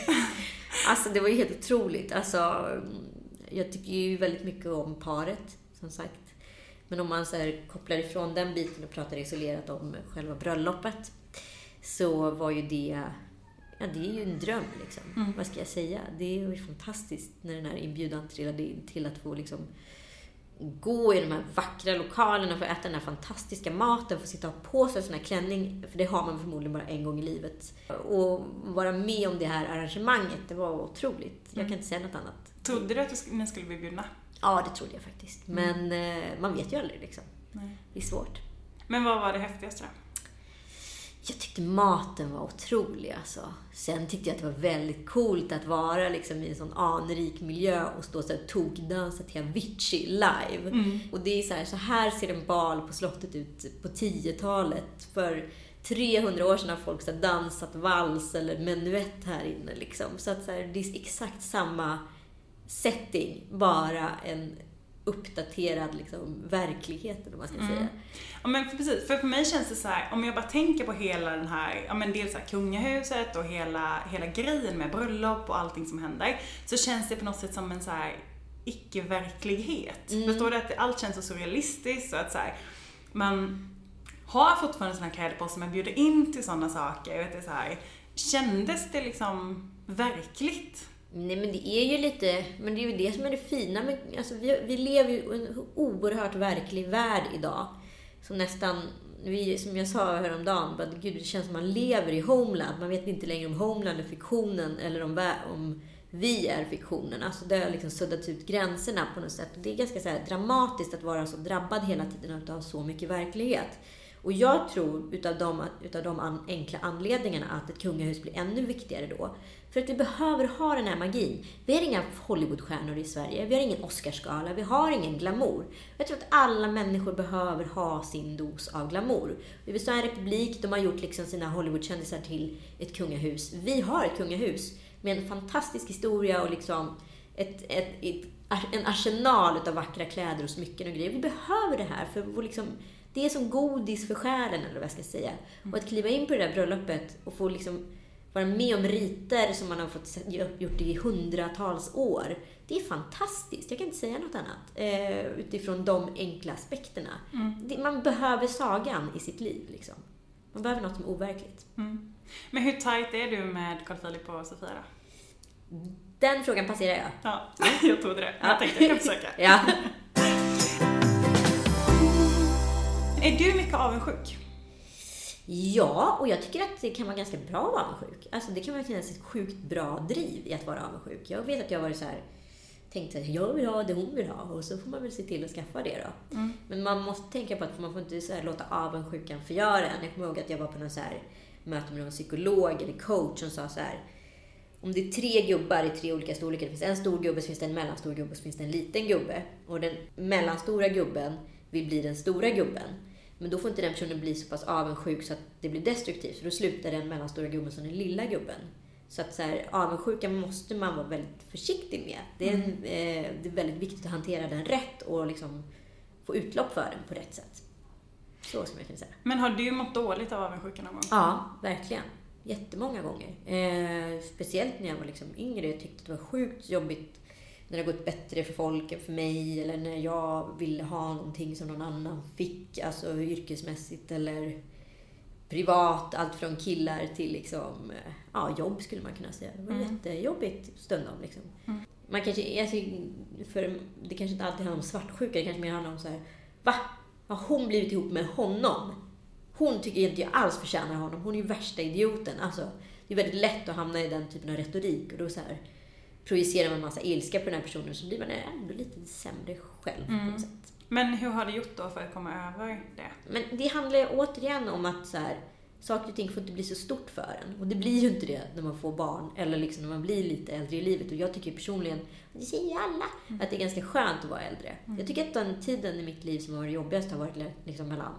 alltså det var ju helt otroligt. Alltså, jag tycker ju väldigt mycket om paret, som sagt. Men om man så här kopplar ifrån den biten och pratar isolerat om själva bröllopet, så var ju det, ja, det är ju en dröm liksom. Mm. Vad ska jag säga? Det är ju fantastiskt när den här inbjudan trillade in till att få liksom gå i de här vackra lokalerna för att äta den här fantastiska maten, för att sitta och ha på sig en sån här klänning, för det har man förmodligen bara en gång i livet. Och vara med om det här arrangemanget, det var otroligt. Jag kan inte säga något annat. Trodde du att ni skulle bli bjudna? Ja, det trodde jag faktiskt. Men mm. eh, man vet ju aldrig liksom. Nej. Det är svårt. Men vad var det häftigaste då? Jag tyckte maten var otrolig alltså. Sen tyckte jag att det var väldigt coolt att vara liksom i en sån anrik miljö och stå så här tokdansa till Avicii live. Mm. Och det är så här, så här ser en bal på slottet ut på tiotalet. För trehundra år sedan har folk så här dansat vals eller menuett här inne liksom. Så att så här, det är exakt samma setting, bara en uppdaterad liksom, verklighet, om man ska mm. säga. Ja, men för, precis, för för mig känns det så här, om jag bara tänker på hela den här, ja men dels så här kungahuset och hela, hela grejen med bröllop och allting som händer, så känns det på något sätt som en så här icke-verklighet. Mm. Förstår du att allt känns så surrealistiskt, så att så här, man har fortfarande såna kläder på sig, man bjuder in till sådana saker, vet du, så här, kändes det liksom verkligt? Nej, men det är ju lite, men det är ju det som är det fina med, alltså vi, vi lever ju i en oerhört verklig värld idag. Så nästan, vi, som jag sa häromdagen, bara, gud, det känns som man lever i Homeland. Man vet inte längre om Homeland är fiktionen eller om, om vi är fiktionen. Alltså det har liksom suddat ut gränserna på något sätt. Och det är ganska så här dramatiskt att vara så drabbad hela tiden av så mycket verklighet. Och jag tror utav de, utav de enkla anledningarna att ett kungahus blir ännu viktigare då. För att vi behöver ha den här magin. Vi har inga Hollywoodstjärnor i Sverige. Vi har ingen Oscarsgala. Vi har ingen glamour. Jag tror att alla människor behöver ha sin dos av glamour. U S A är en republik. De har gjort liksom sina Hollywoodkändisar till ett kungahus. Vi har ett kungahus med en fantastisk historia och liksom ett, ett, ett, en arsenal av vackra kläder och smycken och grejer. Vi behöver det här för vår liksom... Det är som godis för själen, eller vad jag ska säga. Och att kliva in på det där bröllopet och få liksom vara med om riter som man har fått gjort i hundratals år. Det är fantastiskt, jag kan inte säga något annat. Eh, utifrån de enkla aspekterna. Mm. Det, man behöver sagan i sitt liv. Liksom. Man behöver något som är overkligt. Mm. Men hur tajt är du med Carl Philip och Sofia då? Den frågan passerar jag. Ja, jag tog det. Jag tänkte jag kan försöka. Ja. Är du mycket avundsjuk? Ja, och jag tycker att det kan vara ganska bra att vara avundsjuk. Alltså det kan vara ett sjukt bra driv i att vara avundsjuk. Jag vet att jag har varit så här, tänkt att jag vill ha det hon vill ha, och så får man väl se till att skaffa det då. Mm. Men man måste tänka på att man får inte så här låta avundsjukan förgöra en. Jag kommer ihåg att jag var på någon så här möte med någon psykolog eller coach som sa så här: om det är tre gubbar i tre olika storlekar, det finns en stor gubbe, så finns det en mellanstor gubbe, så finns det en liten gubbe. Och den mellanstora gubben vill bli den stora gubben. Men då får inte den personen bli så pass avundsjuk så att det blir destruktivt. För då slutar den mellanstora gubben som den lilla gubben. Så att så här, avundsjuka måste man vara väldigt försiktig med. Det är, en, eh, det är väldigt viktigt att hantera den rätt och liksom få utlopp för den på rätt sätt. Så som jag kan säga. Men har du mått dåligt av avundsjuka någon gång? Ja, verkligen. Jättemånga gånger. Eh, speciellt när jag var liksom yngre. Jag tyckte att det var sjukt jobbigt när det gått bättre för folk än för mig, eller när jag ville ha någonting som någon annan fick, alltså yrkesmässigt eller privat, allt från killar till liksom, ja, jobb skulle man kunna säga. Det var mm. jättejobbigt stundom liksom. Mm. Man kanske, alltså, för det kanske inte alltid handlar om svartsjuka, det kanske mer handlar om så här: va? Har hon blivit ihop med honom? Hon tycker inte jag alls förtjänar honom. Hon är ju värsta idioten. Alltså, det är väldigt lätt att hamna i den typen av retorik, och då så här projicerar man en massa ilska på den här personen, så blir man ändå lite sämre själv mm. på något sätt. Men hur har du gjort då för att komma över det? Men det handlar ju återigen om att så här, saker och ting får inte bli så stort för en. Och det blir ju inte det när man får barn, eller liksom när man blir lite äldre i livet. Och jag tycker personligen, det säger ju alla, mm. att det är ganska skönt att vara äldre. Mm. Jag tycker att den tiden i mitt liv som har varit jobbigast har varit liksom mellan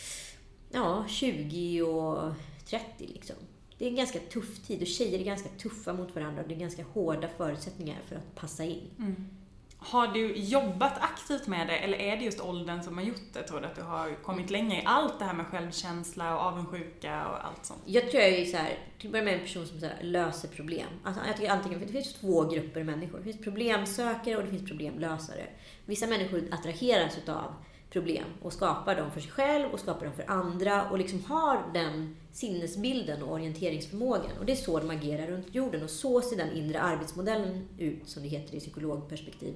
ja, tjugo och trettio liksom. Det är en ganska tuff tid, och tjejer är ganska tuffa mot varandra. Det är ganska hårda förutsättningar för att passa in. Mm. Har du jobbat aktivt med det, eller är det just åldern som har gjort det? Tror du att du har kommit längre i allt det här med självkänsla och avundsjuka och allt sånt? Jag tror jag är så här, till att börja med en person som så här, löser problem. Alltså, jag tycker antingen, det finns två grupper människor. Det finns problemsökare och det finns problemlösare. Vissa människor attraheras av problem och skapar dem för sig själv och skapar dem för andra och liksom har den sinnesbilden och orienteringsförmågan. Och det är så de agerar runt jorden, och så ser den inre arbetsmodellen ut, som det heter i psykologperspektiv,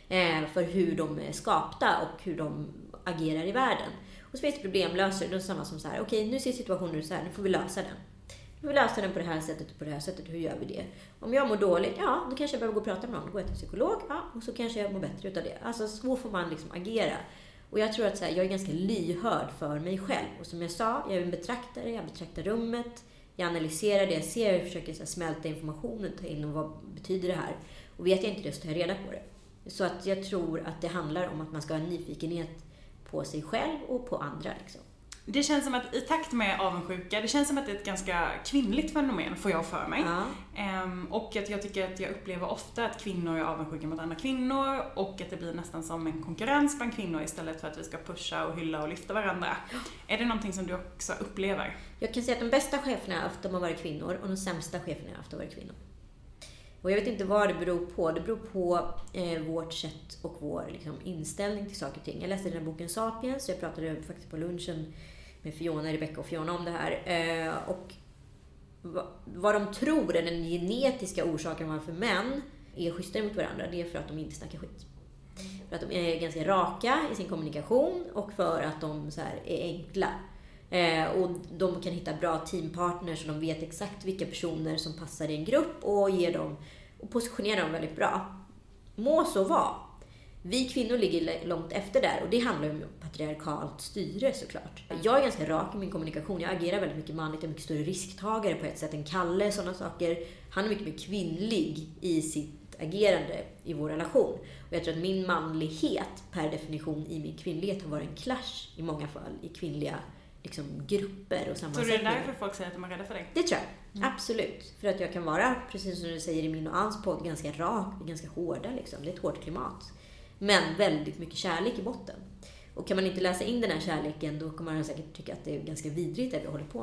för hur de är skapta och hur de agerar i världen. Och så finns det problemlösare, de är sådana som så här: okej, nu ser situationen så här, nu får vi lösa den. Nu får vi lösa den på det här sättet och på det här sättet, hur gör vi det? Om jag mår dåligt, ja, då kanske jag behöver gå och prata med någon, gå till en psykolog, ja, och så kanske jag mår bättre utav det. Alltså så får man liksom agera. Och jag tror att så här, jag är ganska lyhörd för mig själv. Och som jag sa, jag är en betraktare, jag betraktar rummet, jag analyserar det jag ser, jag försöker så här, smälta informationen, ta in och vad betyder det här. Och vet jag inte det så tar jag reda på det. Så att jag tror att det handlar om att man ska ha en nyfikenhet på sig själv och på andra liksom. Det känns som att i takt med avundsjuka, det känns som att det är ett ganska kvinnligt fenomen, får jag för mig. Ja. Ehm, och att jag tycker att jag upplever ofta att kvinnor är avundsjuka mot andra kvinnor, och att det blir nästan som en konkurrens bland kvinnor istället för att vi ska pusha och hylla och lyfta varandra. Är det någonting som du också upplever? Jag kan säga att de bästa cheferna har haft, de har varit kvinnor, och de sämsta cheferna har haft, varit kvinnor. Och jag vet inte vad det beror på. Det beror på eh, vårt sätt och vår liksom, inställning till saker och ting. Jag läste den här boken Sapiens, så jag pratade faktiskt på lunchen med Fiona, Rebecca och Fiona om det här. Eh, och vad, vad de tror är den genetiska orsaken varför män är schysstare mot varandra, det är för att de inte snackar skit. För att de är ganska raka i sin kommunikation, och för att de så här, är enkla. Eh, och de kan hitta bra teampartners, så de vet exakt vilka personer som passar i en grupp och ger dem och positionerar dem väldigt bra. Må så vara. Vi kvinnor ligger långt efter där, och det handlar om patriarkalt styre såklart. Jag är ganska rak i min kommunikation, jag agerar väldigt mycket manligt, jag är mycket större risktagare på ett sätt än Kalle, sådana saker. Han är mycket mer kvinnlig i sitt agerande i vår relation. Och jag tror att min manlighet per definition i min kvinnlighet har varit en clash i många fall i kvinnliga liksom, grupper och sammansättningar. Så det är därför folk säger att de är rädda för dig? Det tror jag, mm. absolut. För att jag kan vara, precis som du säger i min och Ans podd, ganska rak, ganska hårda liksom. Det är ett hårt klimat. Men väldigt mycket kärlek i botten. Och kan man inte läsa in den här kärleken, då kommer man säkert tycka att det är ganska vidrigt det vi håller på med.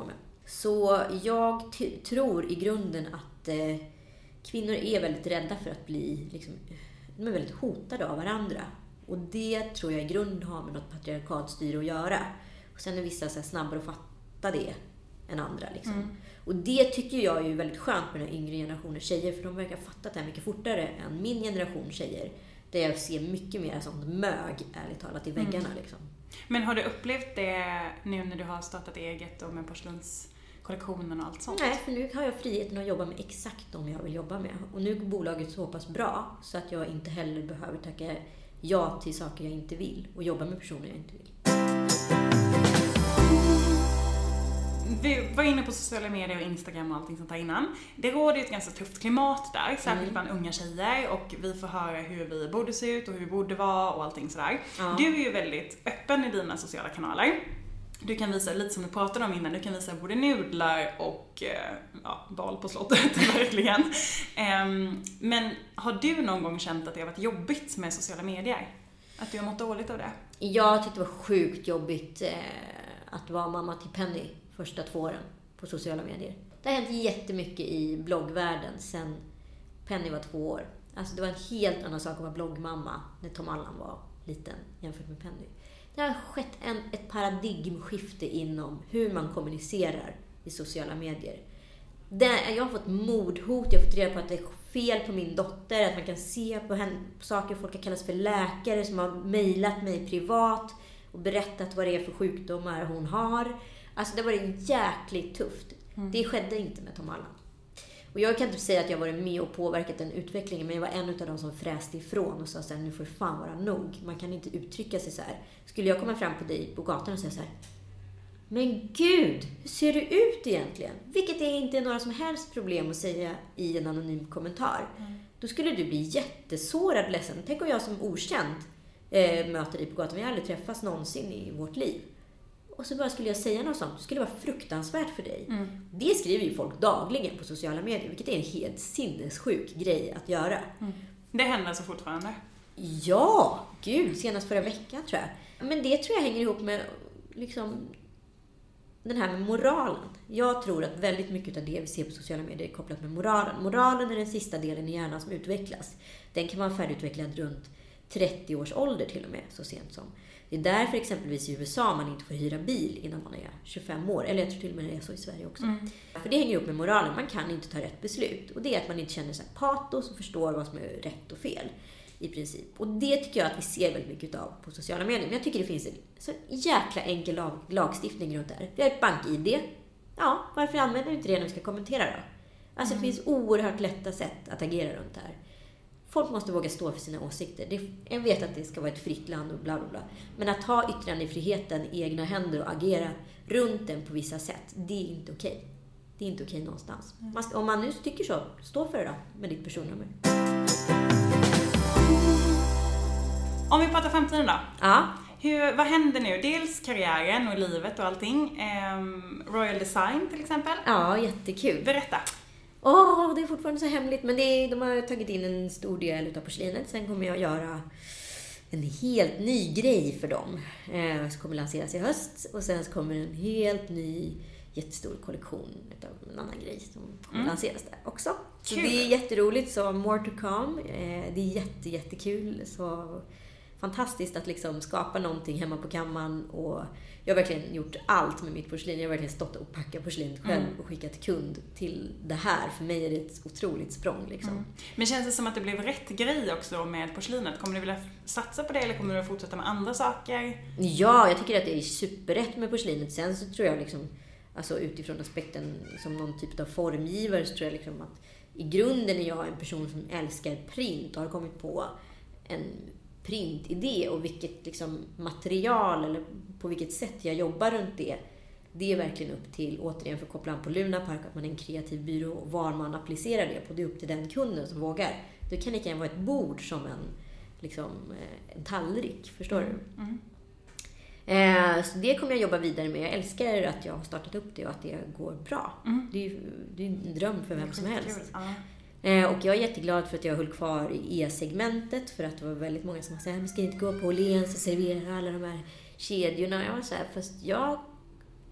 Så jag t- tror i grunden att eh, kvinnor är väldigt rädda för att bli, liksom, de är väldigt hotade av varandra. Och det tror jag i grunden har med något patriarkatstyre att göra. Och sen är vissa så här snabbare att fatta det än andra. Liksom. Mm. Och det tycker jag är ju väldigt skönt med den yngre generationen tjejer. För de verkar fatta det här mycket fortare än min generation tjejer. Där jag ser mycket mer sånt mög, ärligt talat, i väggarna. Mm. Liksom. Men har du upplevt det nu när du har startat eget och med porslinskollektionen och allt sånt? Nej, för nu har jag friheten att jobba med exakt de jag vill jobba med. Och nu är bolaget så pass bra så att jag inte heller behöver tacka ja till saker jag inte vill och jobba med personer jag inte vill. Vi var inne på sociala medier och Instagram och allting sånt där innan. Det råder ju ett ganska tufft klimat där, särskilt mm. bland unga tjejer. Och vi får höra hur vi borde se ut och hur vi borde vara och allting sådär. Ja. Du är ju väldigt öppen i dina sociala kanaler. Du kan visa, lite som vi pratade om innan, du kan visa både nudlar och ja, bal på slottet, verkligen. Um, men har du någon gång känt att det har varit jobbigt med sociala medier? Att du har mått dåligt av det? Jag tyckte det var sjukt jobbigt eh, att vara mamma till Penny första två åren på sociala medier. Det har hänt jättemycket i bloggvärlden sen Penny var två år. Alltså det var en helt annan sak att vara bloggmamma när Tom Allan var liten jämfört med Penny. Det har skett en, ett paradigmskifte inom hur man kommunicerar i sociala medier. Där jag har fått mordhot, jag har fått reda på att det är fel på min dotter, att man kan se på henne på saker folk har kallats för läkare som har mejlat mig privat och berättat vad det är för sjukdomar hon har. Alltså det var jäkligt tufft. Mm. Det skedde inte med Tom Allan. Och jag kan inte säga att jag varit med och påverkat den utvecklingen, men jag var en av de som fräste ifrån och sa så här, nu får det fan vara nog. Man kan inte uttrycka sig så här. Skulle jag komma fram på dig på gatan och säga så här, men gud, hur ser du ut egentligen? Vilket är inte några som helst problem att säga i en anonym kommentar. Mm. Då skulle du bli jättesårad och ledsen. Tänk om jag som okänd eh, möter dig på gatan. Vi har aldrig träffats någonsin i vårt liv. Och så bara skulle jag säga något sånt. Det skulle vara fruktansvärt för dig. Mm. Det skriver ju folk dagligen på sociala medier. Vilket är en helt sinnessjuk grej att göra. Mm. Det händer så fortfarande? Ja, gud. Senast förra veckan tror jag. Men det tror jag hänger ihop med liksom den här med moralen. Jag tror att väldigt mycket av det vi ser på sociala medier är kopplat med moralen. Moralen är den sista delen i hjärnan som utvecklas. Den kan vara färdigutvecklad runt trettio års ålder till och med, så sent som. Det är därför exempelvis i U S A man inte får hyra bil innan man är tjugofem år. Eller jag tror till och med det är så i Sverige också. Mm. För det hänger ihop med moralen. Man kan inte ta rätt beslut. Och det är att man inte känner så här patos och förstår vad som är rätt och fel. I princip. Och det tycker jag att vi ser väldigt mycket av på sociala medier. Men jag tycker det finns en så jäkla enkel lag, lagstiftning runt det här. Vi har ett bank-I D. Ja, varför använder vi inte det när vi ska kommentera då? Alltså mm. det finns oerhört lätta sätt att agera runt det här. Folk måste våga stå för sina åsikter. Det, jag vet att det ska vara ett fritt land och bla bla bla. Men att ta yttrandefriheten i egna händer och agera runt den på vissa sätt, det är inte okej. Det är inte okej någonstans. Man ska, om man nu tycker så, stå för det då med ditt personnummer. Om vi pratar framtiden då. Ja. Hur, vad händer nu? Dels karriären och livet och allting. Um, Royal Design till exempel. Ja, jättekul. Berätta. Åh, oh, det är fortfarande så hemligt. Men det är, de har tagit in en stor del av porslinet. Sen kommer jag göra en helt ny grej för dem. Eh, som kommer lanseras i höst. Och sen så kommer en helt ny jättestor kollektion av en annan grej som kommer mm. lanseras där också. Så det är jätteroligt. Så more to come. Eh, det är jätte, jättekul. Så fantastiskt att liksom skapa någonting hemma på kammaren. Och jag har verkligen gjort allt med mitt porslin. Jag har verkligen stått och packat porslinet själv mm. och skickat kund till det här. För mig är det ett otroligt språng. Liksom. Mm. Men känns det som att det blev rätt grej också med porslinet? Kommer du vilja satsa på det eller kommer du fortsätta med andra saker? Ja, jag tycker att det är superrätt med porslinet. Sen så tror jag liksom, alltså utifrån aspekten som någon typ av formgivare, så tror jag liksom att i grunden är jag en person som älskar print och har kommit på en printidé och vilket liksom material eller på vilket sätt jag jobbar runt det. Det är verkligen upp till, återigen för att koppla an på Luna Park, att man är en kreativ byrå och var man applicerar det på. Det är upp till den kunden som vågar. Det kan inte vara ett bord som en, liksom, en tallrik, förstår mm. du? Mm. Eh, så det kommer jag jobba vidare med. Jag älskar att jag har startat upp det och att det går bra. Mm. Det, är, det är en dröm för vem som helst. Ja. Och jag är jätteglad för att jag höll kvar i E-segmentet, för att det var väldigt många som sa att vi ska inte gå på Åhléns och servera alla de här kedjorna. Jag var så här, fast jag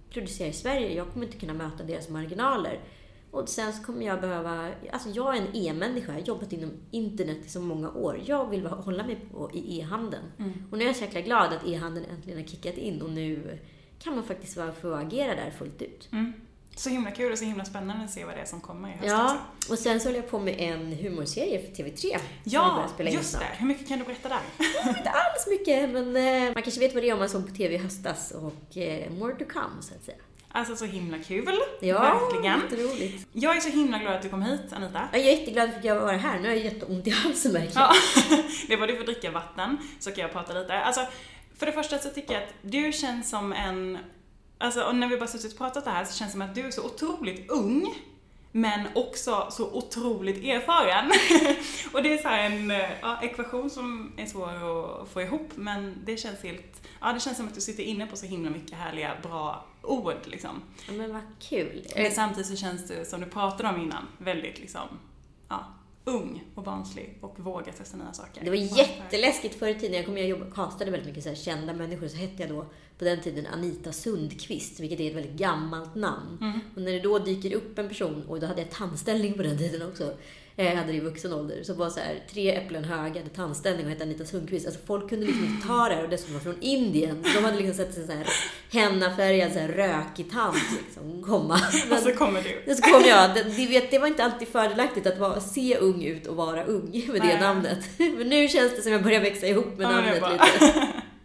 producera i Sverige. Jag kommer inte kunna möta deras marginaler. Och sen så kommer jag behöva... Alltså jag är en e-människa. Jag har jobbat inom internet i så många år. Jag vill hålla mig på i e-handeln. Mm. Och nu är jag så jäkla glad att e-handeln äntligen har kickat in. Och nu kan man faktiskt få agera där fullt ut. Mm. Så himla kul och så himla spännande att se vad det är som kommer i höst. Ja, också. Och sen så håller jag på med en humorserie för T V tre. Ja, just det. Hur mycket kan du berätta där? Inte alls mycket, men eh, man kanske vet vad det är om man såg på T V i höstas. Och eh, more to come, så att säga. Alltså så himla kul. Ja, verkligen. Jätteroligt. Jag är så himla glad att du kom hit, Anita. Jag är jätteglad för att jag var här. Nu har jag jätteont i halsen, verkligen. Ja, det var du får dricka vatten, så kan jag prata lite. Alltså, för det första så tycker jag att du känns som en... Alltså, och när vi bara suttit och pratat det här så känns det som att du är så otroligt ung, men också så otroligt erfaren. Och det är så här en ja, ekvation som är svår att få ihop, men det känns helt... Ja, det känns som att du sitter inne på så himla mycket härliga, bra ord, liksom. Ja, men vad kul. Men samtidigt så känns det, som du pratade om innan, väldigt liksom... Ja, ung och barnslig och våga testa nya saker. Det var jätteläskigt förr i tiden. Jag kom och jobbade, castade väldigt mycket så här kända människor. Så hette jag då på den tiden Anita Sundqvist, vilket är ett väldigt gammalt namn. Mm. Och när det då dyker upp en person, och då hade jag tandställning på den tiden också. Jag hade det i vuxen ålder. Så var så här, tre äpplen hög, hade tandställning och hette Anita Sundqvist. Alltså folk kunde liksom inte ta det här, och dessutom var från Indien. De hade liksom sett en så här hennafärgad, så här rökig tand liksom komma. Men, och så kommer du. Så kom jag. Det, det, vet, det var inte alltid fördelaktigt att vara, se ung ut och vara ung med det namnet. Men nu känns det som jag börjar växa ihop med ja, namnet lite.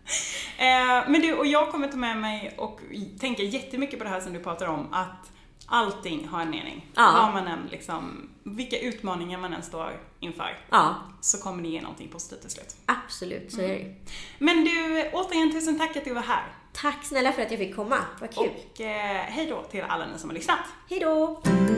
eh, men du, och jag kommer ta med mig och tänka jättemycket på det här som du pratar om, att allting har en mening. Ja. Vad man än liksom, vilka utmaningar man än står inför, ja. så kommer det ge någonting positivt till slut. Absolut, så är det. Mm. Men du, återigen tusen tack att du var här. Tack snälla för att jag fick komma. Vad kul. Och eh, hej då till alla ni som har lyssnat. Hej då.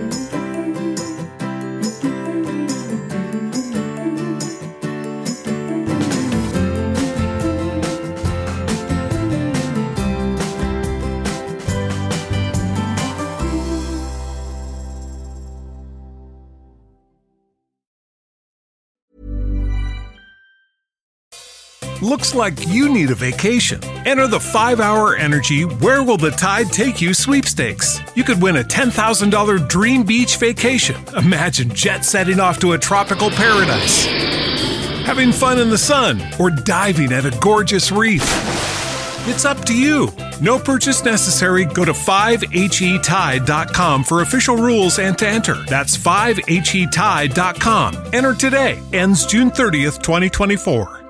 Looks like you need a vacation. Enter the five hour Energy Where Will the Tide Take You sweepstakes. You could win a ten thousand dollars dream beach vacation. Imagine jet setting off to a tropical paradise, having fun in the sun, or diving at a gorgeous reef. It's up to you. No purchase necessary. Go to five H E tide dot com for official rules and to enter. That's five H E tide dot com. Enter today. Ends June thirtieth, twenty twenty-four.